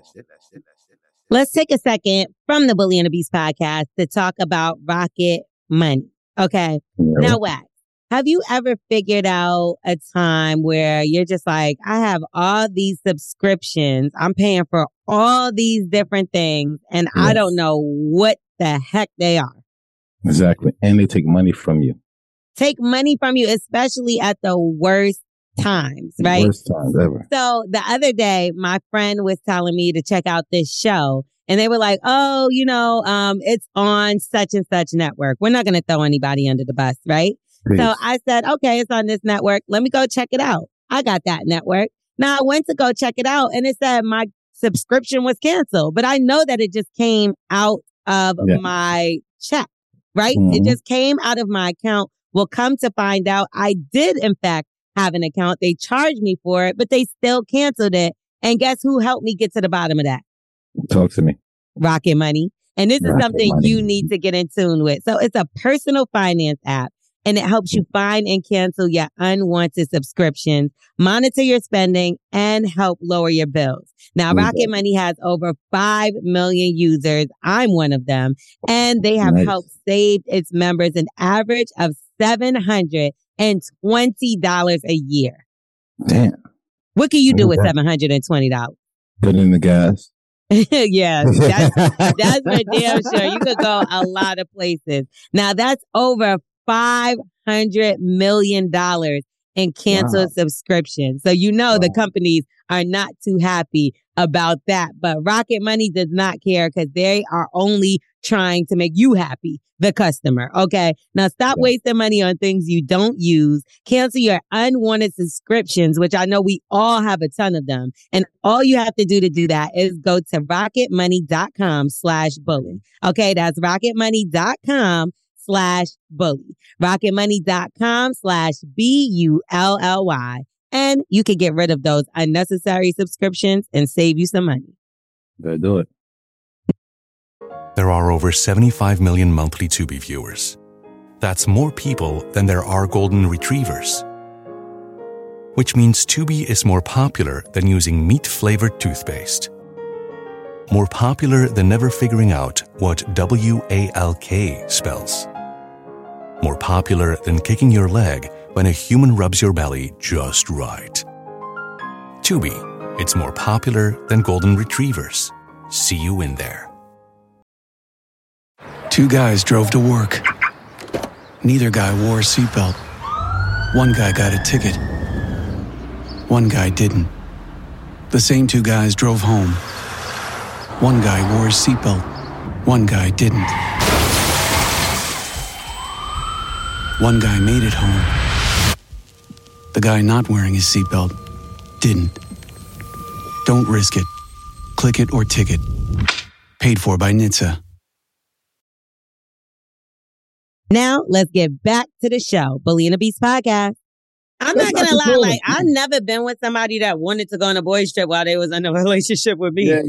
Let's take a second from the Bully and the Beast podcast to talk about Rocket Money. Okay. Yeah. Now, Wax, have you ever figured out a time where you're just like, I have all these subscriptions. I'm paying for all these different things, and I don't know what the heck they are. Exactly. And they take money from you. Take money from you, especially at the worst times, right? Worst times ever. So the other day, my friend was telling me to check out this show. And they were like, oh, it's on such and such network. We're not going to throw anybody under the bus, right? Please. So I said, okay, it's on this network. Let me go check it out. I got that network. Now I went to go check it out and it said my subscription was canceled. But I know that it just came out of my check, right? Mm-hmm. It just came out of my account. Well, come to find out, I did, in fact, have an account. They charged me for it, but they still canceled it. And guess who helped me get to the bottom of that? Talk to me. Rocket Money. And this is something you need to get in tune with. So it's a personal finance app, and it helps you find and cancel your unwanted subscriptions, monitor your spending, and help lower your bills. Now, Rocket Money has over 5 million users. I'm one of them. And they have helped save its members an average of $720 a year. Damn. What can you do with $720? Put in the gas. Yeah, that's for damn sure. You could go a lot of places. Now, that's over $500 million in canceled subscriptions. So the companies are not too happy about that. But Rocket Money does not care because they are only trying to make you happy, the customer. Okay. Now stop wasting money on things you don't use. Cancel your unwanted subscriptions, which I know we all have a ton of them. And all you have to do that is go to rocketmoney.com/bully. Okay. That's rocketmoney.com/bully. rocketmoney.com/BULLY. And you can get rid of those unnecessary subscriptions and save you some money. Better do it. There are over 75 million monthly Tubi viewers. That's more people than there are golden retrievers. Which means Tubi is more popular than using meat-flavored toothpaste. More popular than never figuring out what WALK spells. More popular than kicking your leg when a human rubs your belly just right. Tubi, it's more popular than golden retrievers. See you in there. Two guys drove to work. Neither guy wore a seatbelt. One guy got a ticket. One guy didn't. The same two guys drove home. One guy wore a seatbelt. One guy didn't. One guy made it home. The guy not wearing his seatbelt didn't. Don't risk it. Click it or ticket. Paid for by NHTSA. Now, let's get back to the show. Bellina Beats Podcast. I'm not going to lie. Like, I've never been with somebody that wanted to go on a boys trip while they was in a relationship with me. Yeah.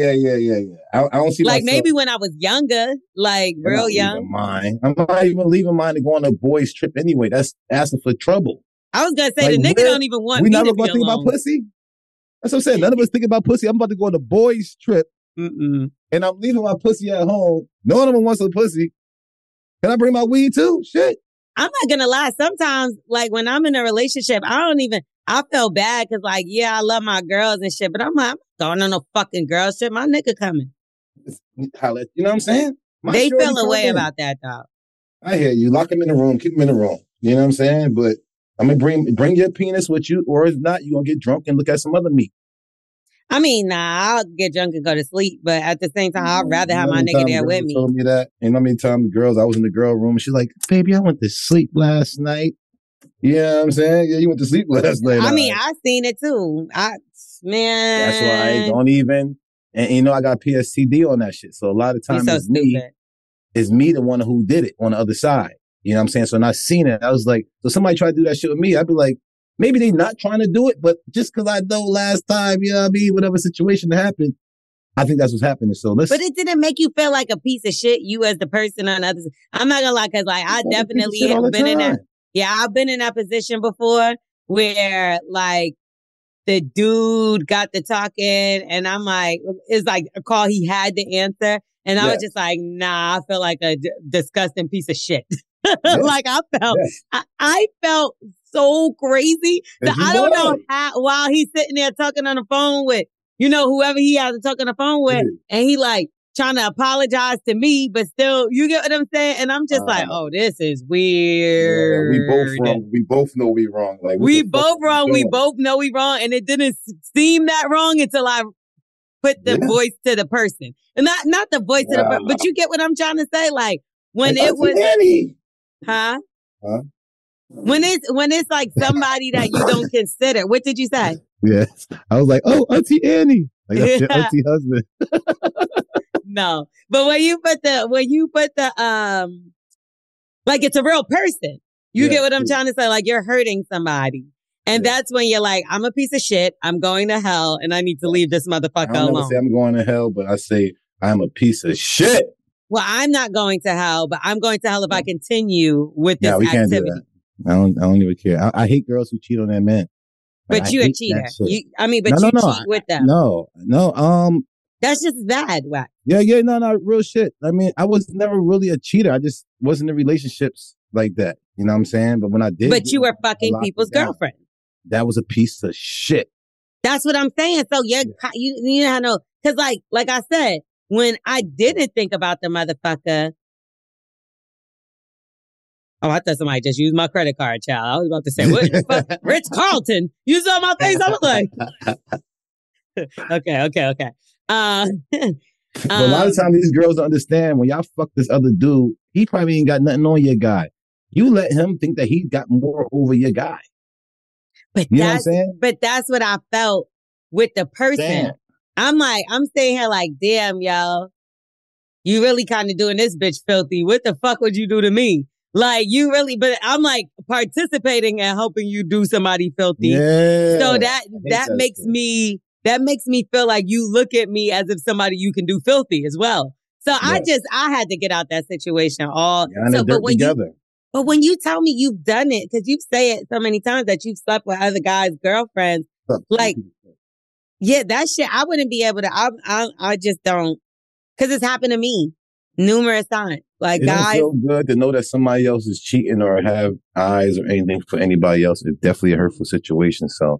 I don't see like myself, maybe when I was younger, like real young. I'm not even leaving mine to go on a boys trip anyway. That's asking for trouble. I was going to say, Like, the nigga don't even want me to be never going to think alone. about pussy? That's what I'm saying. None of us think about pussy. I'm about to go on a boys trip and I'm leaving my pussy at home. No one of them wants some pussy. Can I bring my weed too? Shit. I'm not going to lie. Sometimes, like, when I'm in a relationship, I feel bad because, like, yeah, I love my girls and shit, but I'm like, I'm not going on no fucking girl shit. My nigga coming. You know what I'm saying? They feel a way about that, though. I hear you. Lock him in the room. Keep him in the room. You know what I'm saying? But I mean, bring your penis with you, or if not, you're going to get drunk and look at some other meat. I mean, nah, I'll get drunk and go to sleep, but at the same time, I'd rather have my nigga there with me. Told me that. And how many times I was in the girl room and she's like, baby, I went to sleep last night. You know what I'm saying? Yeah, you went to sleep last night. I mean, I seen it too. Man. That's why I don't even, and you know, I got PSTD on that shit. So a lot of times it's me the one who did it on the other side. You know what I'm saying? So when I seen it, I was like, so somebody tried to do that shit with me, I'd be like, maybe they not trying to do it, but just because I know last time, you know what I mean, whatever situation happened, I think that's what's happening. So But it didn't make you feel like a piece of shit, you as the person on the other side. I'm not gonna lie, because like I definitely have been in that. Yeah, I've been in that position before where like the dude got to talking and I'm like, it's like a call he had to answer. And I was just like, nah, I feel like a disgusting piece of shit. Like I felt so crazy that I don't know how, while he's sitting there talking on the phone with, you know, whoever he has to talk on the phone with, and he like trying to apologize to me, but still, you get what I'm saying? And I'm just like, oh, this is weird. Yeah, we both wrong. We both know we wrong. Like we both wrong. We both know we wrong, and it didn't seem that wrong until I put the voice to the person, and not the voice to the person, but you get what I'm trying to say? Like when it was, huh? When it's like somebody that you don't consider. What did you say? Yes. I was like, oh, Auntie Annie. Like that's your auntie husband. No. But when you put the like it's a real person. You get what I'm trying to say? Like you're hurting somebody. And that's when you're like, I'm a piece of shit. I'm going to hell and I need to leave this motherfucker alone. I don't never say I'm going to hell, but I say I'm a piece of shit. Well, I'm not going to hell, but I'm going to hell if I continue with this activity. Can't do that. I don't even care. I hate girls who cheat on their men. Like, but you a cheater. You cheat with them. No. That's just bad, Wack. Yeah, no, real shit. I mean, I was never really a cheater. I just wasn't in relationships like that. You know what I'm saying? But when I did, but you were fucking people's girlfriend. That was a piece of shit. That's what I'm saying. So you know, because like I said, when I didn't think about the motherfucker. Oh, I thought somebody just used my credit card, child. I was about to say, what the fuck? Rich Carlton. You saw my face. I was like, okay. But a lot of times these girls don't understand when y'all fuck this other dude, he probably ain't got nothing on your guy. You let him think that he got more over your guy. But you know what I'm saying? But that's what I felt with the person. Damn. I'm like, I'm staying here like, damn, yo, you really kind of doing this bitch filthy. What the fuck would you do to me? Like you really, but I'm like participating and helping you do somebody filthy. Yeah. So that makes me feel like you look at me as if somebody you can do filthy as well. So I had to get out that situation but But when you tell me you've done it, because you say it so many times that you've slept with other guys' girlfriends, like, yeah, that shit, I wouldn't be able to, I just don't, because it's happened to me numerous times. Like, It guys. don't feel good to know that somebody else is cheating or have eyes or anything for anybody else. It's definitely a hurtful situation. So,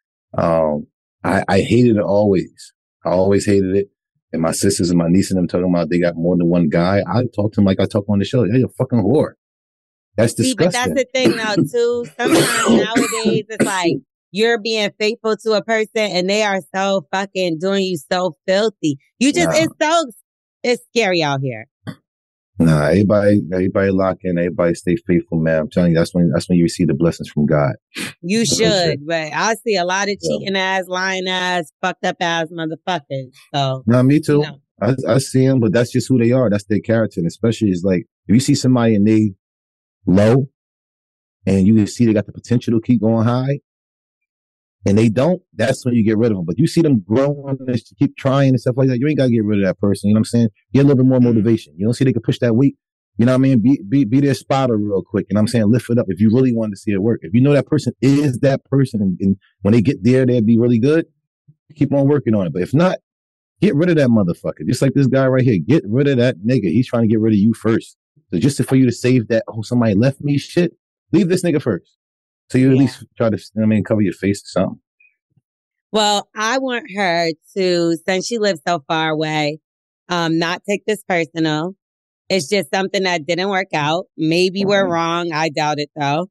I hated it always. I always hated it. And my sisters and my niece and them talking about they got more than one guy. I talk to them like I talk on the show. Yeah, you're a fucking whore. That's disgusting. But that's the thing now, too. Sometimes nowadays it's like you're being faithful to a person and they are so fucking doing you so filthy. You just, it's scary out here. Nah, everybody lock in. Everybody stay faithful, man. I'm telling you, that's when you receive the blessings from God. You should, but I see a lot of cheating ass, lying ass, fucked up ass motherfuckers. So, no, me too. You know. I see them, but that's just who they are. That's their character. And especially is like if you see somebody and they low, and you can see they got the potential to keep going high, and they don't, that's when you get rid of them. But you see them growing and keep trying and stuff like that, you ain't got to get rid of that person. You know what I'm saying? Get a little bit more motivation. You don't see they can push that weight. You know what I mean? Be their spotter real quick. You know what I'm saying? Lift it up if you really want to see it work. If you know that person is that person and when they get there, they'll be really good, keep on working on it. But if not, get rid of that motherfucker. Just like this guy right here. Get rid of that nigga. He's trying to get rid of you first. So just for you to save that, somebody left me shit, leave this nigga first. So you at least try to, cover your face or something. Well, I want her to, since she lives so far away, not take this personal. It's just something that didn't work out. Maybe we're wrong. I doubt it though.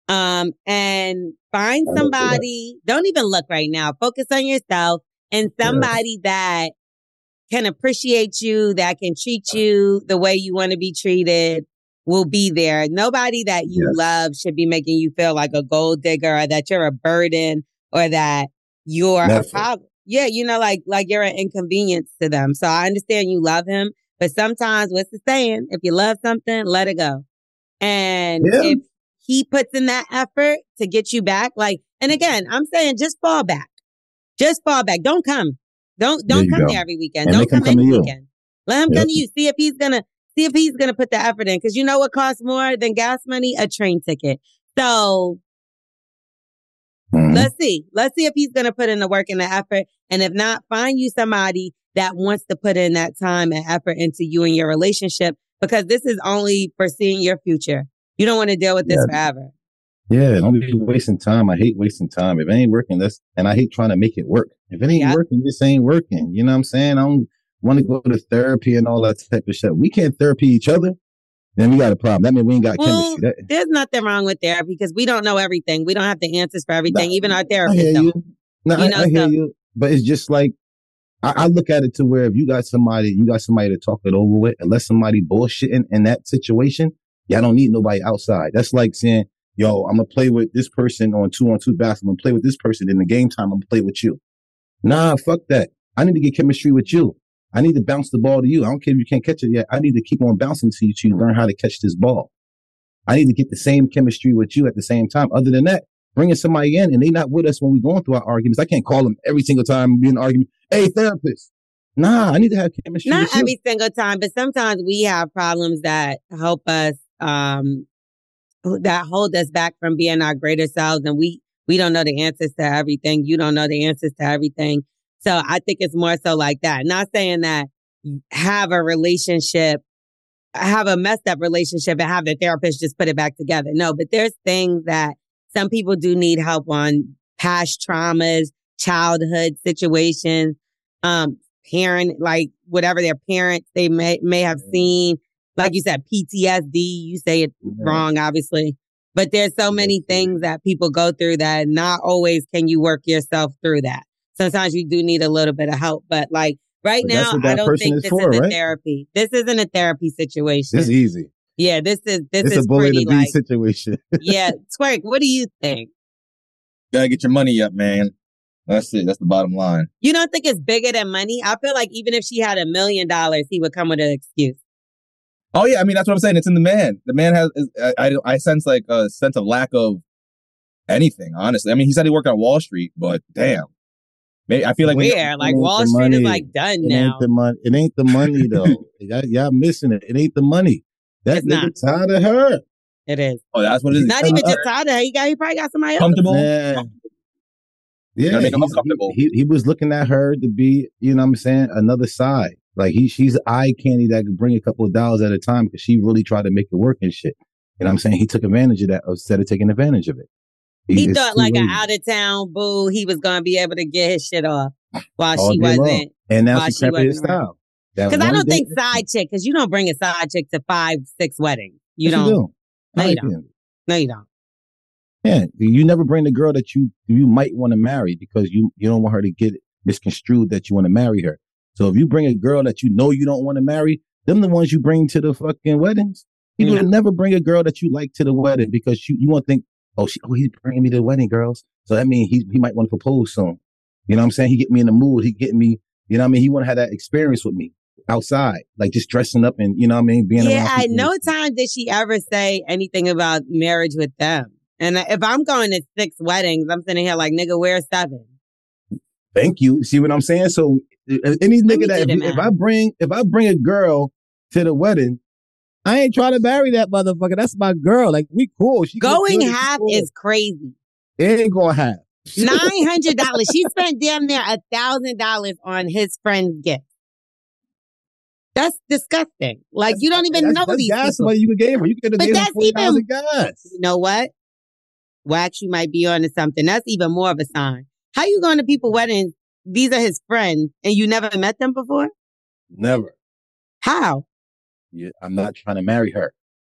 And find somebody, don't even look right now. Focus on yourself and somebody that can appreciate you, that can treat you the way you want to be treated. Will be there. Nobody that you love should be making you feel like a gold digger or that you're a burden or that you're a problem. Yeah, like you're an inconvenience to them. So I understand you love him, but sometimes what's the saying? If you love something, let it go. And if he puts in that effort to get you back, and again, I'm saying just fall back. Just fall back. Don't come. Don't come there every weekend. And don't come any weekend. Let him come to you. See if he's gonna put the effort in. Because you know what costs more than gas money? A train ticket. So let's see. Let's see if he's gonna put in the work and the effort. And if not, find you somebody that wants to put in that time and effort into you and your relationship. Because this is only for seeing your future. You don't want to deal with this forever. Yeah, don't be wasting time. I hate wasting time. If it ain't working, and I hate trying to make it work. If it ain't working, this ain't working. You know what I'm saying? I don't want to go to therapy and all that type of shit. We can't therapy each other, then we got a problem. That means we ain't got chemistry. There's nothing wrong with therapy because we don't know everything. We don't have the answers for everything. Even our therapists don't. I hear you. But it's just like, I look at it to where if you got somebody to talk it over with, unless somebody bullshitting in that situation, y'all don't need nobody outside. That's like saying, yo, I'm going to play with this person on 2-on-2 basketball and play with this person. In the game time, I'm going to play with you. Nah, fuck that. I need to get chemistry with you. I need to bounce the ball to you. I don't care if you can't catch it yet. I need to keep on bouncing to you to learn how to catch this ball. I need to get the same chemistry with you at the same time. Other than that, bringing somebody in and they not with us when we're going through our arguments. I can't call them every single time be in an argument. Hey, therapist. Nah, I need to have chemistry with you. Not every single time, but sometimes we have problems that help us, that hold us back from being our greater selves. And we don't know the answers to everything. You don't know the answers to everything. So I think it's more so like that. Not saying that have a messed up relationship and have the therapist just put it back together. No, but there's things that some people do need help on, past traumas, childhood situations, parent, like whatever their parents they may have seen. Like you said, PTSD, you say it wrong, obviously. But there's so many things that people go through that not always can you work yourself through that. Sometimes you do need a little bit of help. But like right now, I don't think this is a therapy. This isn't a therapy situation. This is easy. Yeah, this is a bully to be situation. Yeah. Twerk, what do you think? Gotta get your money up, man. That's it. That's the bottom line. You don't think it's bigger than money? I feel like even if she had $1 million, he would come with an excuse. Oh, yeah. I mean, that's what I'm saying. It's in the man. The man has, I sense like a sense of lack of anything, honestly. I mean, he said he worked on Wall Street, but damn. I feel like Wall Street is like done now. It ain't the money though. Y'all missing it. It ain't the money. That nigga tired of her. It is. Oh, that's what it is. Not even just tired of her. He probably got somebody else. Comfortable. Yeah, make him uncomfortable. He was looking at her to be, you know what I'm saying, another side. Like she's eye candy that could bring a couple of dollars at a time because she really tried to make it work and shit. You know what I'm saying? He took advantage of that instead of taking advantage of it. He thought like an out of town boo, he was going to be able to get his shit off while All she day long. wasn't. And now while she's cramping his style. Because I don't think side chick, because you don't bring a side chick to 5-6 weddings. You Yes, don't. you do. No, I you like don't. him. No, you don't. Yeah, you never bring the girl that you might want to marry because you don't want her to get misconstrued that you want to marry her. So if you bring a girl that you know you don't want to marry, them the ones you bring to the fucking weddings. You would never bring a girl that you like to the wedding because you won't think, he's bringing me to the wedding, girls. So that means he might want to propose soon. You know what I'm saying? He get me in the mood. He get me, you know what I mean? He want to have that experience with me outside, like just dressing up and, you know what I mean? Being around people. No time did she ever say anything about marriage with them. And if I'm going to 6 weddings, I'm sitting here like, nigga, where's 7? Thank you. See what I'm saying? So any nigga that if I bring a girl to the wedding, I ain't trying to marry that motherfucker. That's my girl. Like, we cool. She going half is crazy. It ain't going half. $900. She spent damn near $1,000 on his friend's gift. That's disgusting. Like, you don't even know these gas people. money you gave her. You could have gave her $40,000 gas. You know what? Wax, you might be onto something. That's even more of a sign. How you going to people's weddings? These are his friends, and you never met them before? Never. How? Yeah, I'm not trying to marry her.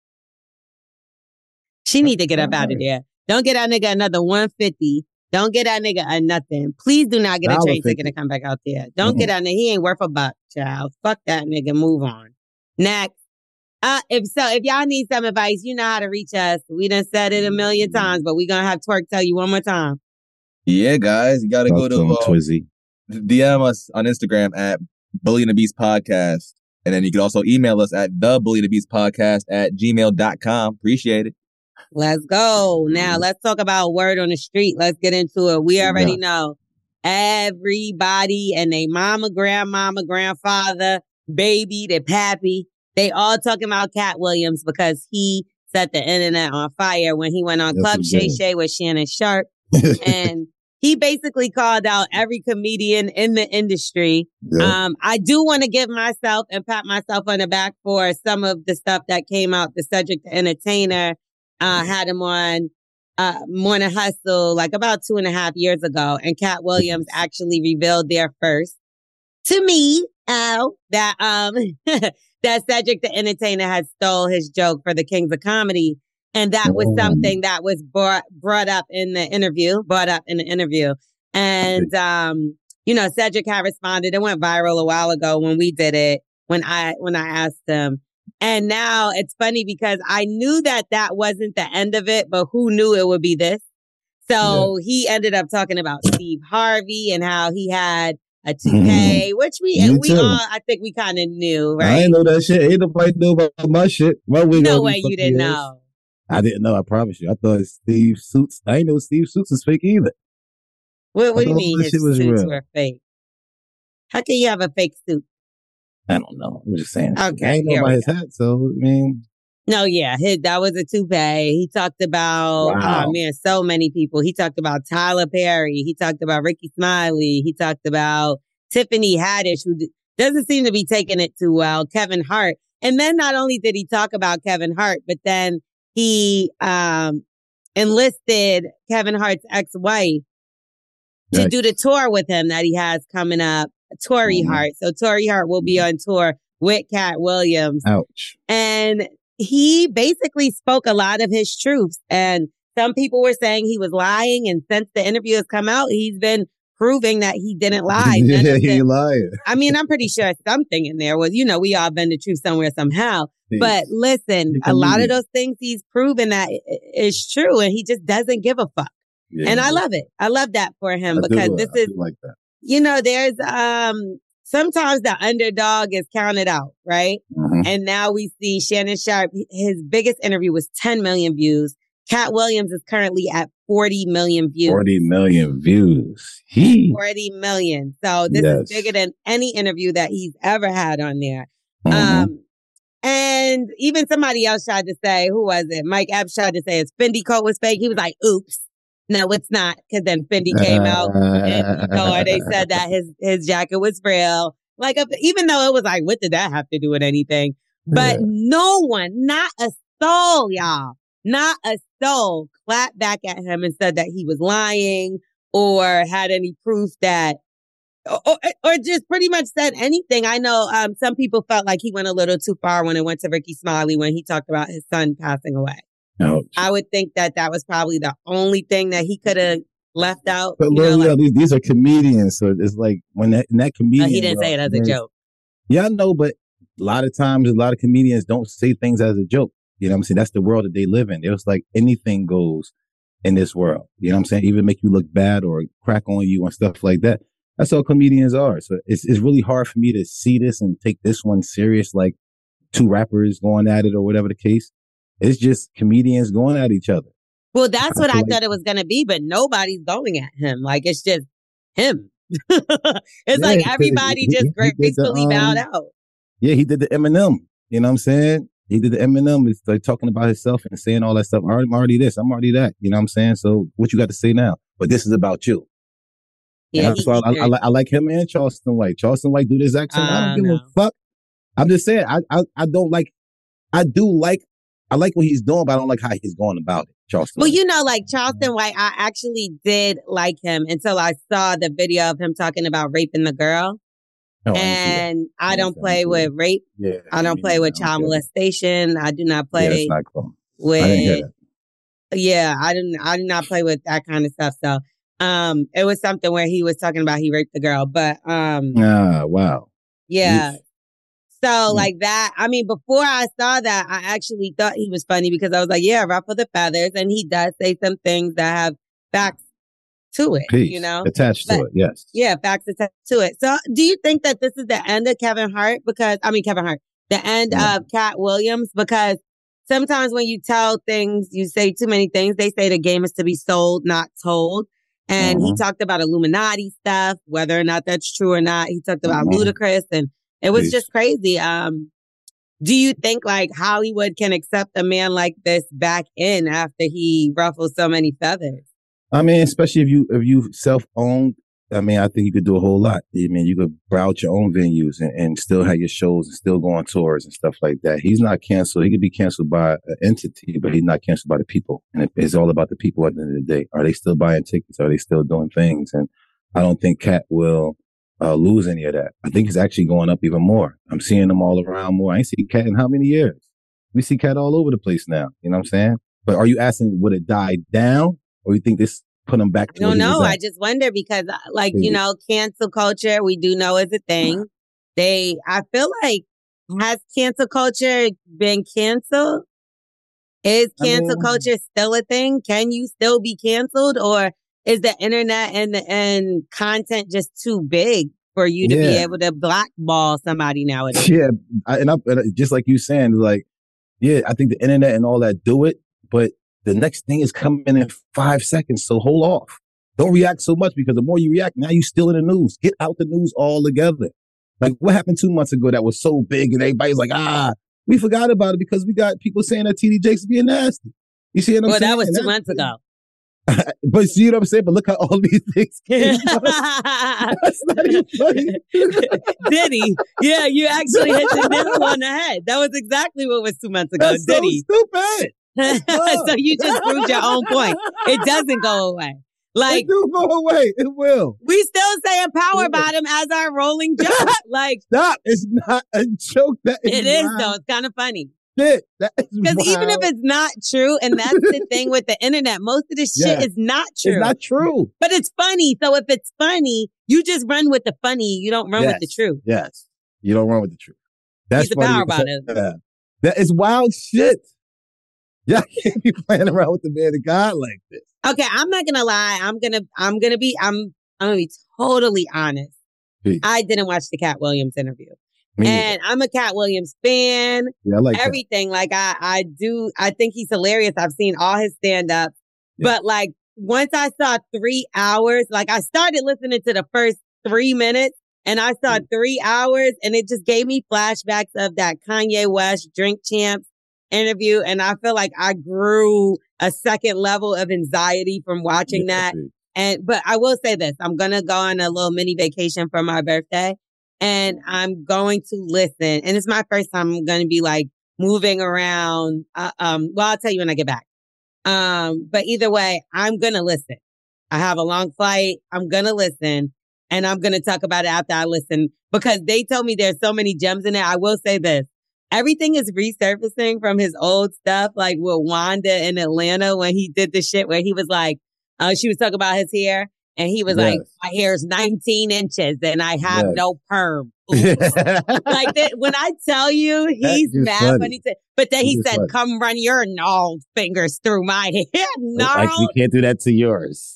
She need to get up out of there. Don't get that nigga another $150. Don't get that nigga a nothing. Please do not get a train ticket to come back out there. Don't get that nigga. He ain't worth a buck, child. Fuck that nigga. Move on. Next. If y'all need some advice, you know how to reach us. We done said it a million times, but we gonna have Twerk tell you one more time. Yeah, guys, you gotta go to Twizzy. DM us on Instagram at Bully and the Beast Podcast. And then you can also email us at thebullyandthebeastpodcast@gmail.com. Appreciate it. Let's go. Now, let's talk about word on the street. Let's get into it. We already know everybody and they mama, grandmama, grandfather, baby, their pappy, they all talking about Cat Williams because he set the internet on fire when he went on Club Shay Shay with Shannon Sharp. And he basically called out every comedian in the industry. Yeah. I do want to give myself and pat myself on the back for some of the stuff that came out. The Cedric the Entertainer had him on Morning Hustle like about 2.5 years ago. And Cat Williams actually revealed there first to me, Al, that that Cedric the Entertainer had stole his joke for the Kings of Comedy. And that was something that was brought up in the interview. And, Cedric had responded. It went viral a while ago when we did it, when I asked him. And now it's funny because I knew that wasn't the end of it, but who knew it would be this? So he ended up talking about Steve Harvey and how he had a toupee, which we all, I think we kind of knew, right? I didn't know that shit. Ain't nobody knew about my shit. My wig no way you didn't know. I didn't know, I promise you. I thought Steve Suits. I didn't know Steve Suits was fake either. What do you mean his suits were fake? How can you have a fake suit? I don't know. I'm just saying. Okay. I ain't know about his hat, so, I mean. No, yeah. That was a toupee. He talked about, so many people. He talked about Tyler Perry. He talked about Ricky Smiley. He talked about Tiffany Haddish, who doesn't seem to be taking it too well. Kevin Hart. And then not only did he talk about Kevin Hart, but then he enlisted Kevin Hart's ex-wife to do the tour with him that he has coming up, Tori Hart. So Tori Hart will be on tour with Cat Williams. Ouch. And he basically spoke a lot of his truths. And some people were saying he was lying. And since the interview has come out, he's been proving that he didn't lie. Yeah, he lied. I mean, I'm pretty sure something in there was, we all bend the truth somewhere somehow. But listen, a lot of those things he's proven that is true, and he just doesn't give a fuck. Yeah, and I love it. I love that for him because this is like that. There's sometimes the underdog is counted out, right? Mm-hmm. And now we see Shannon Sharp. His biggest interview was 10 million views. Cat Williams is currently at 40 million views. 40 million views. 40 million. So this is bigger than any interview that he's ever had on there. Mm-hmm. And even somebody else tried to say, who was it? Mike Epps tried to say his Fendi coat was fake. He was like, oops. No, it's not. Because then Fendi came out and they said that his jacket was real. Like, even though it was like, what did that have to do with anything? But no one, not a soul, y'all, not a soul clapped back at him and said that he was lying or had any proof that, or just pretty much said anything. I know some people felt like he went a little too far when it went to Ricky Smiley when he talked about his son passing away. Ouch. I would think that was probably the only thing that he could have left out. But these are comedians, so it's like when that comedian. He didn't say it as a joke. Yeah, I know, but a lot of times, a lot of comedians don't say things as a joke. You know what I'm saying? That's the world that they live in. It's like anything goes in this world. You know what I'm saying? Even make you look bad or crack on you and stuff like that. That's all comedians are. So it's really hard for me to see this and take this one serious, like two rappers going at it or whatever the case. It's just comedians going at each other. Well, that's what I thought it was going to be, but nobody's going at him. Like, it's just him. It's like everybody just gracefully bowed out. Yeah, he did the Eminem. You know what I'm saying? He did the Eminem. He's like talking about himself and saying all that stuff. I'm already this. I'm already that. You know what I'm saying? So what you got to say now? But this is about you. Yeah, that's why I like him and Charleston White. Charleston White do the exact same. I don't give a fuck. I'm just saying. I don't like. I like what he's doing, but I don't like how he's going about it. Charleston. Well, White. Like Charleston White, I actually did like him until I saw the video of him talking about raping the girl. Oh, and I don't play with rape. Yeah, I don't play with child molestation. I do not play that's not cool. with. I didn't hear that. Yeah, I do not play with that kind of stuff. So, it was something where he was talking about he raped the girl, but wow. Yeah. So like that, I mean, before I saw that, I actually thought he was funny because I was like, yeah, ruffle the feathers. And he does say some things that have facts to it, Peace. Attached to it, yes. Yeah, facts attached to it. So do you think that this is the end of Kevin Hart? The end of Cat Williams? Because sometimes when you tell things, you say too many things. They say the game is to be sold, not told. And he talked about Illuminati stuff, whether or not that's true or not. He talked about Ludacris and it was just crazy. Do you think like Hollywood can accept a man like this back in after he ruffled so many feathers? I mean, especially if you self-owned, I mean, I think you could do a whole lot. I mean, you could browse your own venues and still have your shows and still go on tours and stuff like that. He's not canceled. He could be canceled by an entity, but he's not canceled by the people. And it's all about the people at the end of the day. Are they still buying tickets? Are they still doing things? And I don't think Cat will lose any of that. I think it's actually going up even more. I'm seeing them all around more. I ain't seen Cat in how many years? We see Cat all over the place now. You know what I'm saying? But are you asking, would it die down? Or you think this put him back to where he was at? I just wonder because cancel culture, we do know is a thing. I feel like, has cancel culture been canceled? Is cancel culture still a thing? Can you still be canceled? Or is the internet and content just too big for you to be able to blackball somebody nowadays? Yeah. And just like you saying, like, yeah, I think the internet and all that do it, but the next thing is coming in 5 seconds. So hold off. Don't react so much because the more you react, now you're still in the news. Get out the news altogether. Like what happened 2 months ago that was so big and everybody's like, we forgot about it because we got people saying that TD Jakes being nasty. You see what I'm saying? Well, that was 2 months ago. But see what I'm saying? But look how all these things came out. That's not even funny. Did he? Yeah, you actually hit the nail on the head. That was exactly what was 2 months ago. That's so stupid. So you just proved your own point. It doesn't go away. Like, it do go away. It will. We still say Power Bottom as our rolling joke. Like, stop. It's not a joke. It is though. It's kind of funny. Because even if it's not true, and that's the thing with the internet, most of this shit is not true. It's not true. But it's funny. So if it's funny, you just run with the funny. You don't run with the truth. Yes. You don't run with the truth. That's He's a Power Bottom. That is wild shit. Y'all can't be playing around with the man of God like this. Okay, I'm not gonna lie. I'm gonna be totally honest. Peace. I didn't watch the Cat Williams interview. And I'm a Cat Williams fan. Yeah, I like everything. That. Like I do. I think he's hilarious. I've seen all his stand-ups. Yeah. But like once I saw 3 hours, like I started listening to the first 3 minutes And I saw 3 hours and it just gave me flashbacks of that Kanye West Drink Champs interview. And I feel like I grew a second level of anxiety from watching that. But I will say this, I'm going to go on a little mini vacation for my birthday and I'm going to listen. And it's my first time I'm going to be like moving around. Well, I'll tell you when I get back. But either way, I'm going to listen. I have a long flight. I'm going to listen and I'm going to talk about it after I listen because they told me there's so many gems in it. I will say this. Everything is resurfacing from his old stuff, like with Wanda in Atlanta when he did the shit where he was like, she was talking about his hair and he was like, my hair is 19 inches and I have no perm. Like that, when I tell you, he's mad funny. But then he said, come run your gnarled fingers through my hair. Gnarled? Like we can't do that to yours.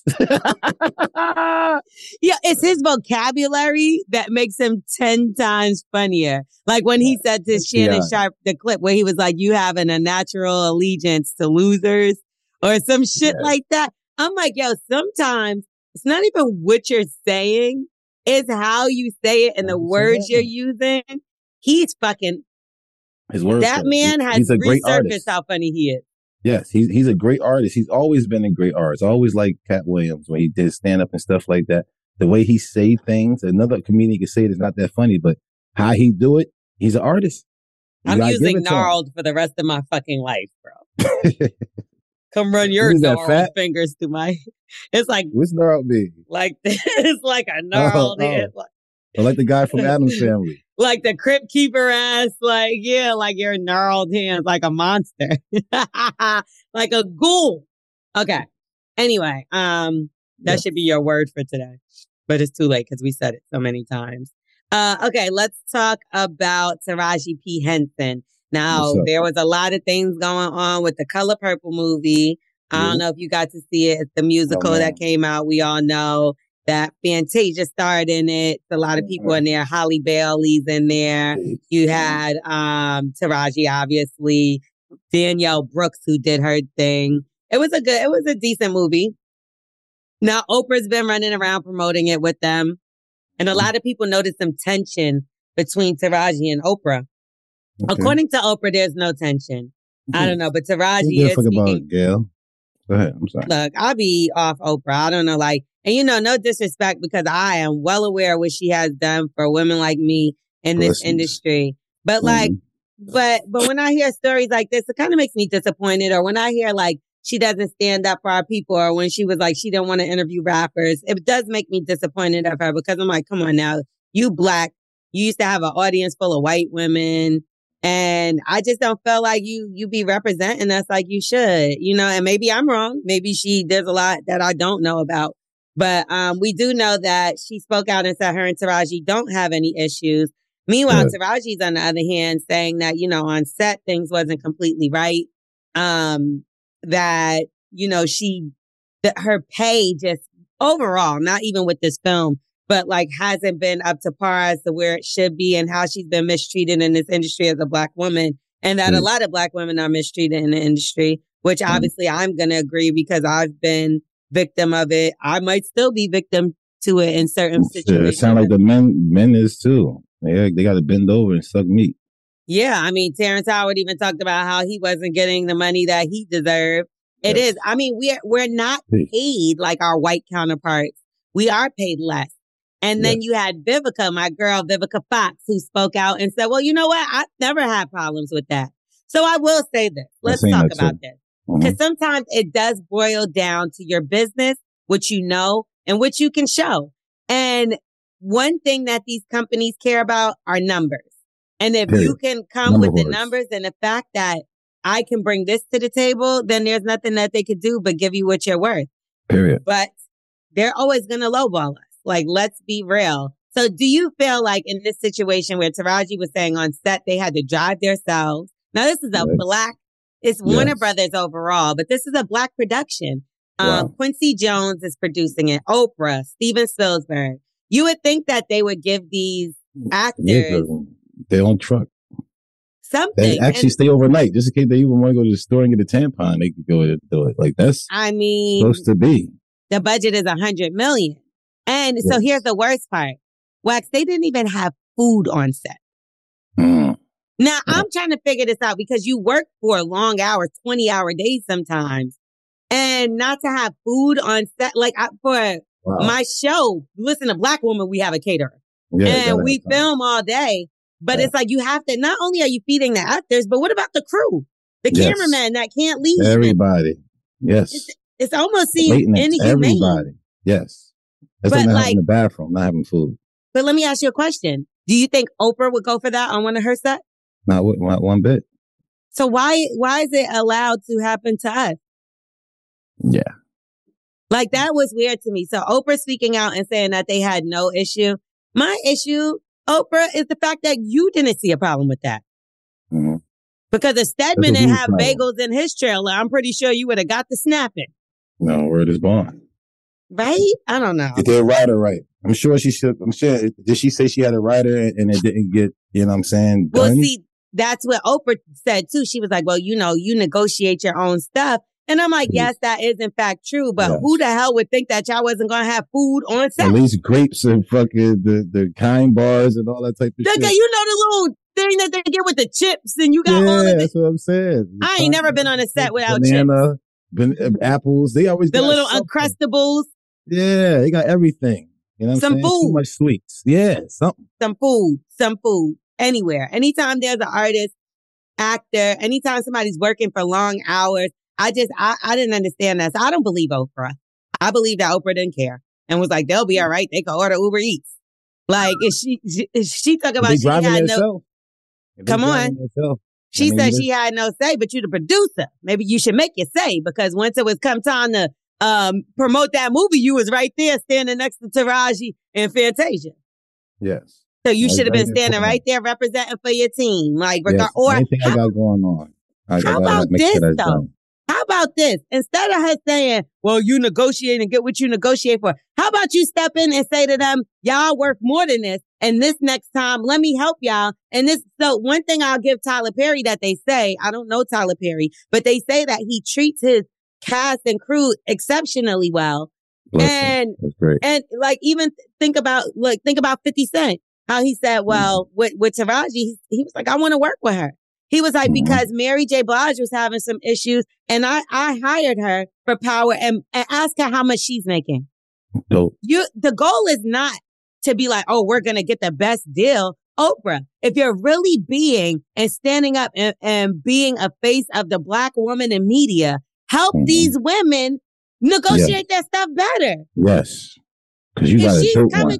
Yeah, it's his vocabulary that makes him 10 times funnier. Like when he said to Shannon Sharp, the clip where he was like, you having a natural allegiance to losers or some shit like that. I'm like, yo, sometimes it's not even what you're saying. It's how you say it and the words you're using. He's fucking... His words. That man has resurfaced how funny he is. Yes, he's a great artist. He's always been a great artist. I always like Cat Williams when he did stand-up and stuff like that. The way he say things, another comedian could say it is not that funny, but how he do it, he's an artist. I'm using gnarled for the rest of my fucking life, bro. Come run your gnarled fingers through my... It's like... What's gnarled mean? Like, it's like a gnarled head. Like the guy from Addams Family. Like the crypt keeper ass, like, yeah, like your gnarled hands, like a monster. Like a ghoul. Okay. Anyway, that should be your word for today. But it's too late because we said it so many times. Okay, let's talk about Taraji P. Henson. Now, there was a lot of things going on with the Color Purple movie. I don't know if you got to see it. It's the musical that came out. We all know that Fantasia starred in it. A lot of people in there. Holly Bailey's in there. You had Taraji, obviously. Danielle Brooks, who did her thing. It was a decent movie. Now, Oprah's been running around promoting it with them. And a lot of people noticed some tension between Taraji and Oprah. Okay. According to Oprah, there's no tension. I don't know, but Taraji is speaking. About Gail. Go ahead. I'm sorry. Look, I'll be off Oprah. I don't know, like, and you know, no disrespect because I am well aware of what she has done for women like me in this industry. But like, but when I hear stories like this, it kind of makes me disappointed. Or when I hear like she doesn't stand up for our people, or when she was like she didn't want to interview rappers, it does make me disappointed of her because I'm like, come on now, you Black, you used to have an audience full of white women. And I just don't feel like you be representing us like you should, you know, and maybe I'm wrong. Maybe there's a lot that I don't know about. But we do know that she spoke out and said her and Taraji don't have any issues. Meanwhile, Taraji's on the other hand saying that, you know, on set things wasn't completely right. That, you know, her pay just overall, not even with this film, but like hasn't been up to par as to where it should be and how she's been mistreated in this industry as a Black woman. And that a lot of Black women are mistreated in the industry, which obviously I'm going to agree because I've been victim of it. I might still be victim to it in certain situations. It sounds like the men is too. They got to bend over and suck meat. Yeah. I mean, Terrence Howard even talked about how he wasn't getting the money that he deserved. It is. I mean, we're not paid like our white counterparts. We are paid less. And then you had Vivica, my girl, Vivica Fox, who spoke out and said, well, you know what? I've never had problems with that. So I will say this. Let's talk about this. Because sometimes it does boil down to your business, what you know, and what you can show. And one thing that these companies care about are numbers. And if you can come with the numbers and the fact that I can bring this to the table, then there's nothing that they could do but give you what you're worth. Period. But they're always going to lowball us. Like, let's be real. So do you feel like in this situation where Taraji was saying on set, they had to drive themselves? Now, this is a Black, it's Warner Brothers overall, but this is a Black production. Quincy Jones is producing it. Oprah, Steven Spielberg. You would think that they would give these actors their own truck. Something. They actually stay overnight. Just in case they even want to go to the store and get a tampon, they could go and do it. Like that's supposed to be. The budget is $100 million. And so here's the worst part. Wax, they didn't even have food on set. Now, I'm trying to figure this out because you work for long hours, 20-hour days sometimes, and not to have food on set. Like, for my show, listen to Black Woman, we have a caterer. And we film all day. But it's like you have to, not only are you feeding the actors, but what about the crew? The cameraman that can't leave. Everybody. Yes. It's almost seems inhumane. Everybody. Yes. It's like not having the bathroom, not having food. But let me ask you a question. Do you think Oprah would go for that on one of her sets? Not one bit. So why is it allowed to happen to us? Yeah. Like, that was weird to me. So Oprah speaking out and saying that they had no issue. My issue, Oprah, is the fact that you didn't see a problem with that. Mm-hmm. Because if Stedman didn't have bagels in his trailer, I'm pretty sure you would have got the snapping. No, word is born. Right? I don't know. Did they write her right? I'm sure she should. I'm sure. Did she say she had a writer and it didn't get, you know what I'm saying, done? Well, see, that's what Oprah said too. She was like, well, you negotiate your own stuff. And I'm like, yes, that is in fact true. But who the hell would think that y'all wasn't going to have food on set? At least grapes and fucking the kind bars and all that type of shit. You know the little thing that they get with the chips and you got all of it. That's what I'm saying. I ain't never been on a set without chips. Apples. They always the got little something. Uncrustables. Yeah, they got everything. You know what I'm saying? Food. Too much sweets. Yeah, something. Some food. Anywhere. Anytime there's an artist, actor, anytime somebody's working for long hours, I didn't understand that. So I don't believe Oprah. I believe that Oprah didn't care and was like, they'll be all right. They can order Uber Eats. Like, if she talk about she had no... Come on. She said she had no say, but you the producer. Maybe you should make your say, because once it was come time to promote that movie, you was right there standing next to Taraji and Fantasia. Yes. So you should have been standing right there representing for your team. Like, anything I got going on. How about this, though? How about this? Instead of her saying, well, you negotiate and get what you negotiate for, how about you step in and say to them, y'all worth more than this, and this next time, let me help y'all. And this, so one thing I'll give Tyler Perry that they say, I don't know Tyler Perry, but they say that he treats his cast and crew exceptionally well. Listen, that's great. And like, even think about 50 Cent, how he said, well, with Taraji, he was like, I want to work with her. He was like, because Mary J. Blige was having some issues, and I hired her for Power and asked her how much she's making. Dope. The goal is not to be like, oh, we're going to get the best deal. Oprah, if you're really being and standing up and being a face of the Black woman in media, help these women negotiate their stuff better. Yes. Because you got a dope one.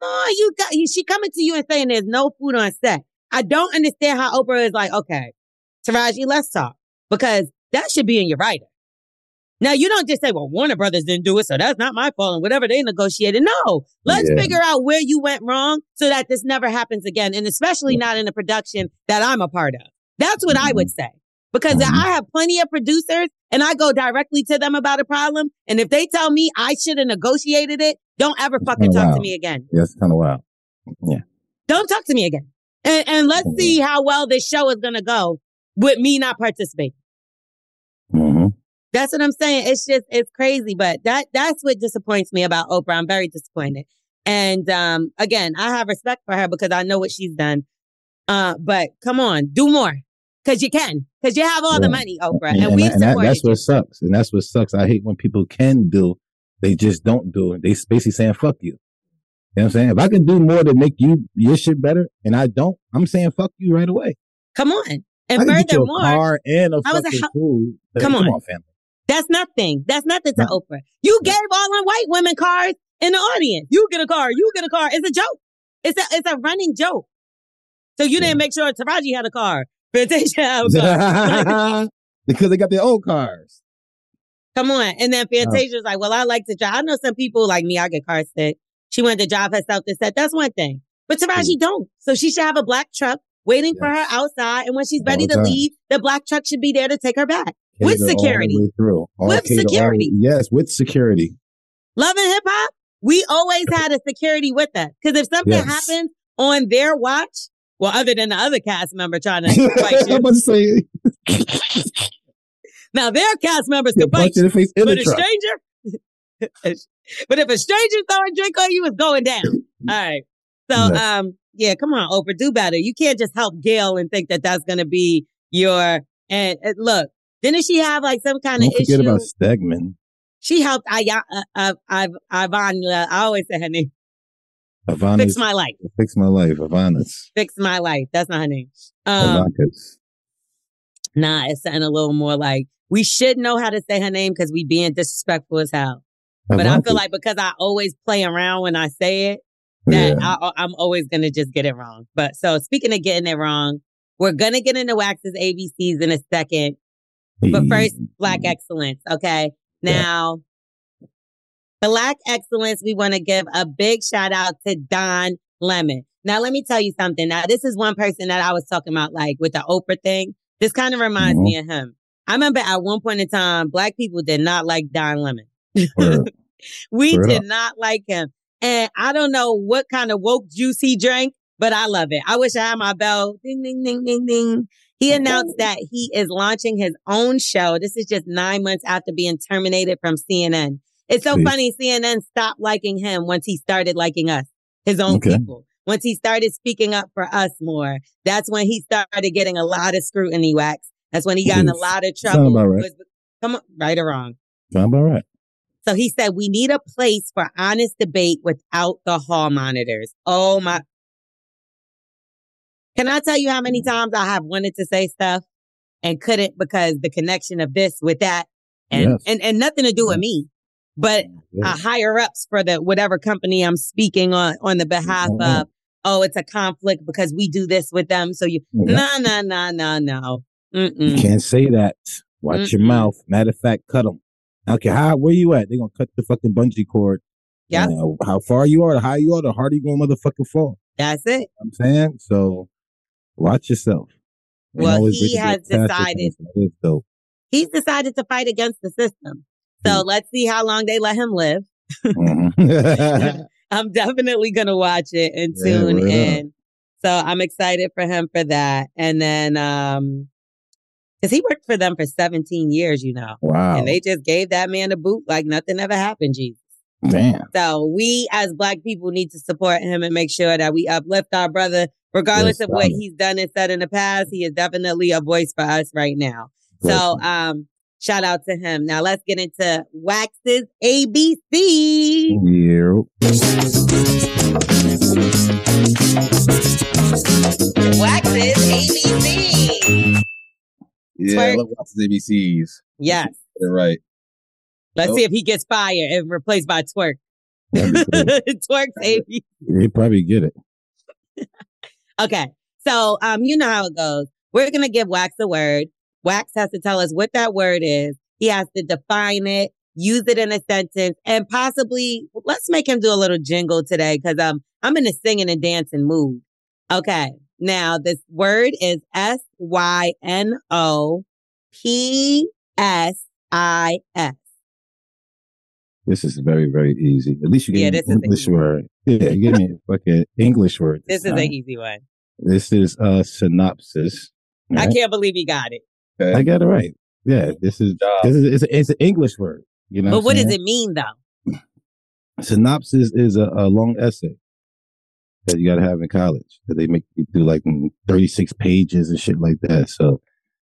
She coming to you and saying there's no food on set. I don't understand how Oprah is like, okay, Taraji, let's talk. Because that should be in your writer. Now, you don't just say, well, Warner Brothers didn't do it, so that's not my fault, and whatever they negotiated. No, let's figure out where you went wrong so that this never happens again, and especially not in a production that I'm a part of. That's what I would say. Because I have plenty of producers, and I go directly to them about a problem, and if they tell me I should have negotiated it, don't ever fucking talk to me again. Yeah, that's kind of wild. Yeah. Don't talk to me again. And let's see how well this show is going to go with me not participating. That's what I'm saying. It's crazy, but that's what disappoints me about Oprah. I'm very disappointed. And, again, I have respect for her because I know what she's done. But come on, do more. Cause you can. Cause you have all the money, Oprah. And we've supported that's what sucks. And that's what sucks. I hate when people can do, they just don't do it. They basically saying, fuck you. You know what I'm saying? If I can do more to make your shit better and I don't, I'm saying fuck you right away. Come on. And I can get you furthermore, a car and a fucking food. Come on, family. That's nothing. That's nothing to Oprah. You gave all them white women cars in the audience. You get a car. You get a car. It's a joke. It's a running joke. So you didn't make sure Taraji had a car. Fantasia had a car. Because they got their own cars. Come on. And then Fantasia's like, well, I like to drive. I know some people like me, I get car sick. She wanted to drive herself to set. That's one thing. But Taraji don't. So she should have a black truck waiting for her outside. And when she's ready to leave, the black truck should be there to take her back. With security. With security. Yes, with security. Love and Hip Hop, we always had a security with us. Because if something happens on their watch, well, other than the other cast member trying to fight you. I'm about to say. Now, their cast members could fight you. But a stranger? But if a stranger throwing drink on you, it's going down. All right. So, Yeah. yeah, come on, Oprah, do better. You can't just help Gail and think that that's going to be your, and look, didn't she have like some kind of Don't forget issue? about Stegman. She helped Ivana, I always say her name. Ivana's Fix My Life. Fix My Life. Ivana's. Fix My Life. That's not her name. Ivanka's. Nah, it's something a little more like, we should know how to say her name because we being disrespectful as hell. But I feel like because I always play around when I say it, that I'm always going to just get it wrong. But so speaking of getting it wrong, we're going to get into Wax's ABCs in a second. But first, Black Excellence. Okay. Now, Black Excellence, we want to give a big shout out to Don Lemon. Now, let me tell you something. Now, this is one person that I was talking about, like with the Oprah thing. This kind of reminds me of him. I remember at one point in time, Black people did not like Don Lemon. We did not like him. And I don't know what kind of woke juice he drank, but I love it. I wish I had my bell. Ding, ding, ding, ding, ding. He announced that he is launching his own show. This is just 9 months after being terminated from CNN. It's so funny. CNN stopped liking him once he started liking us, his own people. Once he started speaking up for us more, that's when he started getting a lot of scrutiny, Wax. That's when he got in a lot of trouble. Right. Come on, right or wrong? Sound about right. So he said, we need a place for honest debate without the hall monitors. Oh my. Can I tell you how many times I have wanted to say stuff and couldn't because the connection of this with that and nothing to do with me, but higher ups for the whatever company I'm speaking on the behalf of. Oh, it's a conflict because we do this with them. So you, no. You can't say that. Watch your mouth. Matter of fact, cut them. Okay, where you at? They're going to cut the fucking bungee cord. Yeah. How far you are, the higher you are, the harder you're going to motherfucking fall. That's it. You know what I'm saying? So watch yourself. Well, he has decided. He's decided to fight against the system. So let's see how long they let him live. I'm definitely going to watch it and tune in. So I'm excited for him for that. And then, because he worked for them for 17 years, you know. Wow. And they just gave that man a boot like nothing ever happened, Jesus. Damn. So we as Black people need to support him and make sure that we uplift our brother. Regardless of what he's done and said in the past, he is definitely a voice for us right now. So shout out to him. Now let's get into Wax's ABC. Wax's ABC. Yeah, I love Wax's ABCs. Yes. You're right. Let's see if he gets fired and replaced by Twerk. Twerk's ABC. He'd probably get it. Okay. So, you know how it goes. We're going to give Wax a word. Wax has to tell us what that word is. He has to define it, use it in a sentence, and possibly let's make him do a little jingle today because I'm in a singing and dancing mood. Okay. Now, this word is SYNOPSIS. This is very, very easy. At least you give me an English word. Yeah, give me a fucking English word. This is an easy one. This is synopsis. Right? I can't believe he got it. Okay. I got it right. Yeah, it's an English word. You know, but what does it mean though? Synopsis is a long essay that you got to have in college that they make you do like 36 pages and shit like that. So,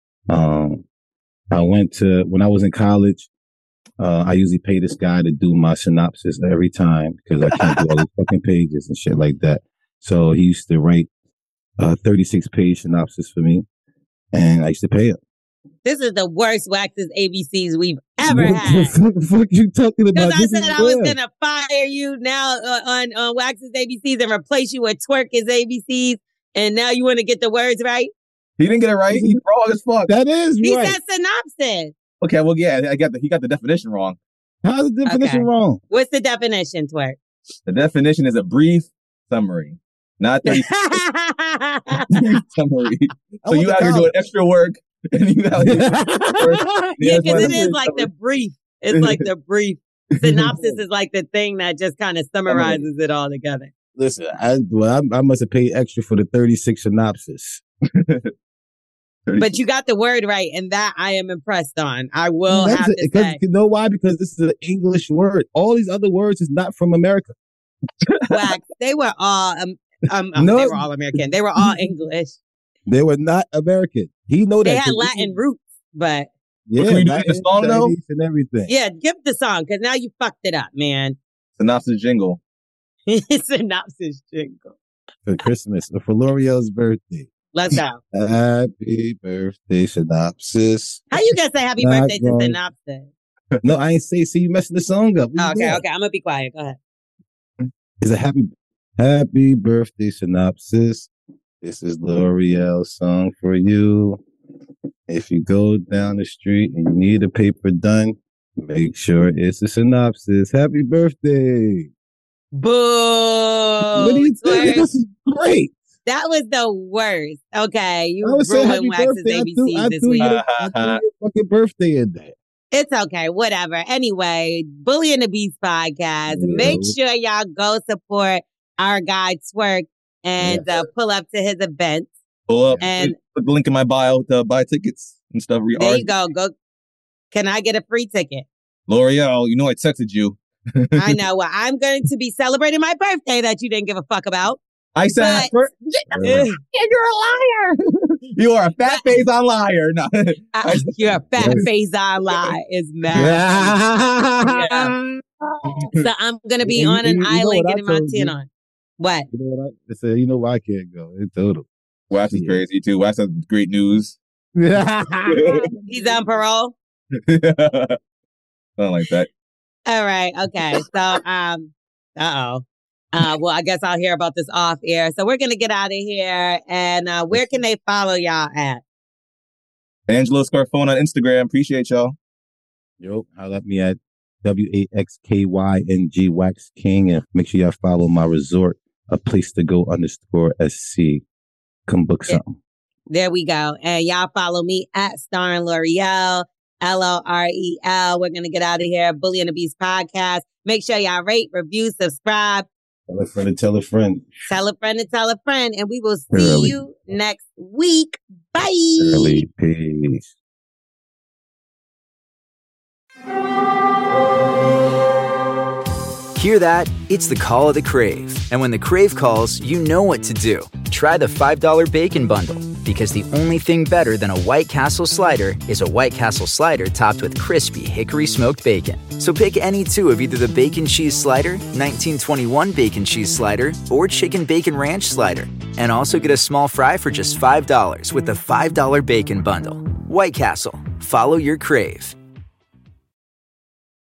I went to when I was in college. I usually pay this guy to do my synopsis every time because I can't do all these fucking pages and shit like that. So he used to write 36-page synopsis for me, and I used to pay him. This is the worst Wax's ABCs we've ever had. What the fuck you talking about? Because I said I was going to fire you now on Wax's ABCs and replace you with Twerk's ABCs, and now you want to get the words right? He didn't get it right. He's wrong as fuck. That is he right. He said synopsis. Okay, well, yeah, he got the definition wrong. How's the definition wrong? What's the definition, Twerk? The definition is a brief summry, not 30 brief summary. So you out here doing extra work, and you out here yeah, because it is like the brief. It's like the brief. Synopsis is like the thing that just kind of summarizes it all together. Listen, I must have paid extra for the 36 synopsis. But you got the word right, and that I am impressed on. I will have to say. You know why? Because this is an English word. All these other words is not from America. Wax. They were all No. They were all American. They were all English. They were not American. He know that. They had Latin roots, but Yeah, Can we do Latin, the song, though? Chinese, and everything. yeah, give the song because now you fucked it up, man. Synopsis jingle. Synopsis jingle. For Christmas, or for L'Oreal's birthday. Let's go. Happy birthday, Synopsis. How you gonna say happy Not birthday to wrong. Synopsis? No, I ain't say. See, you messing the song up. What Oh, you okay, doing? okay. I'm gonna be quiet. Go ahead. It's a happy birthday, Synopsis. This is L'Oreal's song for you. If you go down the street and you need a paper done, make sure it's a Synopsis. Happy birthday. Boo! What do you think? This is great. That was the worst. Okay, you I would say happy ruined Wax's birthday. ABCs this threw week. your fucking birthday in there. It's okay, whatever. Anyway, Bully and the Beast podcast. Yeah. Make sure y'all go support our guy Twerk and pull up to his events. Pull up. And put the link in my bio to buy tickets and stuff. there you go. Go. Can I get a free ticket? L'Oreal, you know I texted you. I know. Well, I'm going to be celebrating my birthday that you didn't give a fuck about. I said, But- you're a liar. You are a fat face on liar. No. Your fat face on lie is mad. So I'm going to be You- on an you know island what I getting my told tin you. on. What? You know what I said? You know why I can't go? It's total. Wax is crazy too. Wax has great news. He's on parole? Something like that. All right. Okay. So, well, I guess I'll hear about this off air. So we're going to get out of here. And where can they follow y'all at? Angelo Scarfone on Instagram. Appreciate y'all. Yo, holla at me at WAXKYNG Wax King, and make sure y'all follow my resort, a place to go _SC. Come book something. There we go. And y'all follow me at Starring L'Oreal, LOREL. We're going to get out of here. Bully and the Beast podcast. Make sure y'all rate, review, subscribe. Tell a friend and tell a friend. Tell a friend and tell a friend. And we will see Early. you next week. Bye. Early. Peace. Hear that? It's the call of the Crave. And when the Crave calls, you know what to do. Try the $5 Bacon Bundle. Because the only thing better than a White Castle slider is a White Castle slider topped with crispy hickory smoked bacon. So pick any two of either the Bacon Cheese Slider, 1921 Bacon Cheese Slider, or Chicken Bacon Ranch Slider. And also get a small fry for just $5 with the $5 Bacon Bundle. White Castle. Follow your Crave.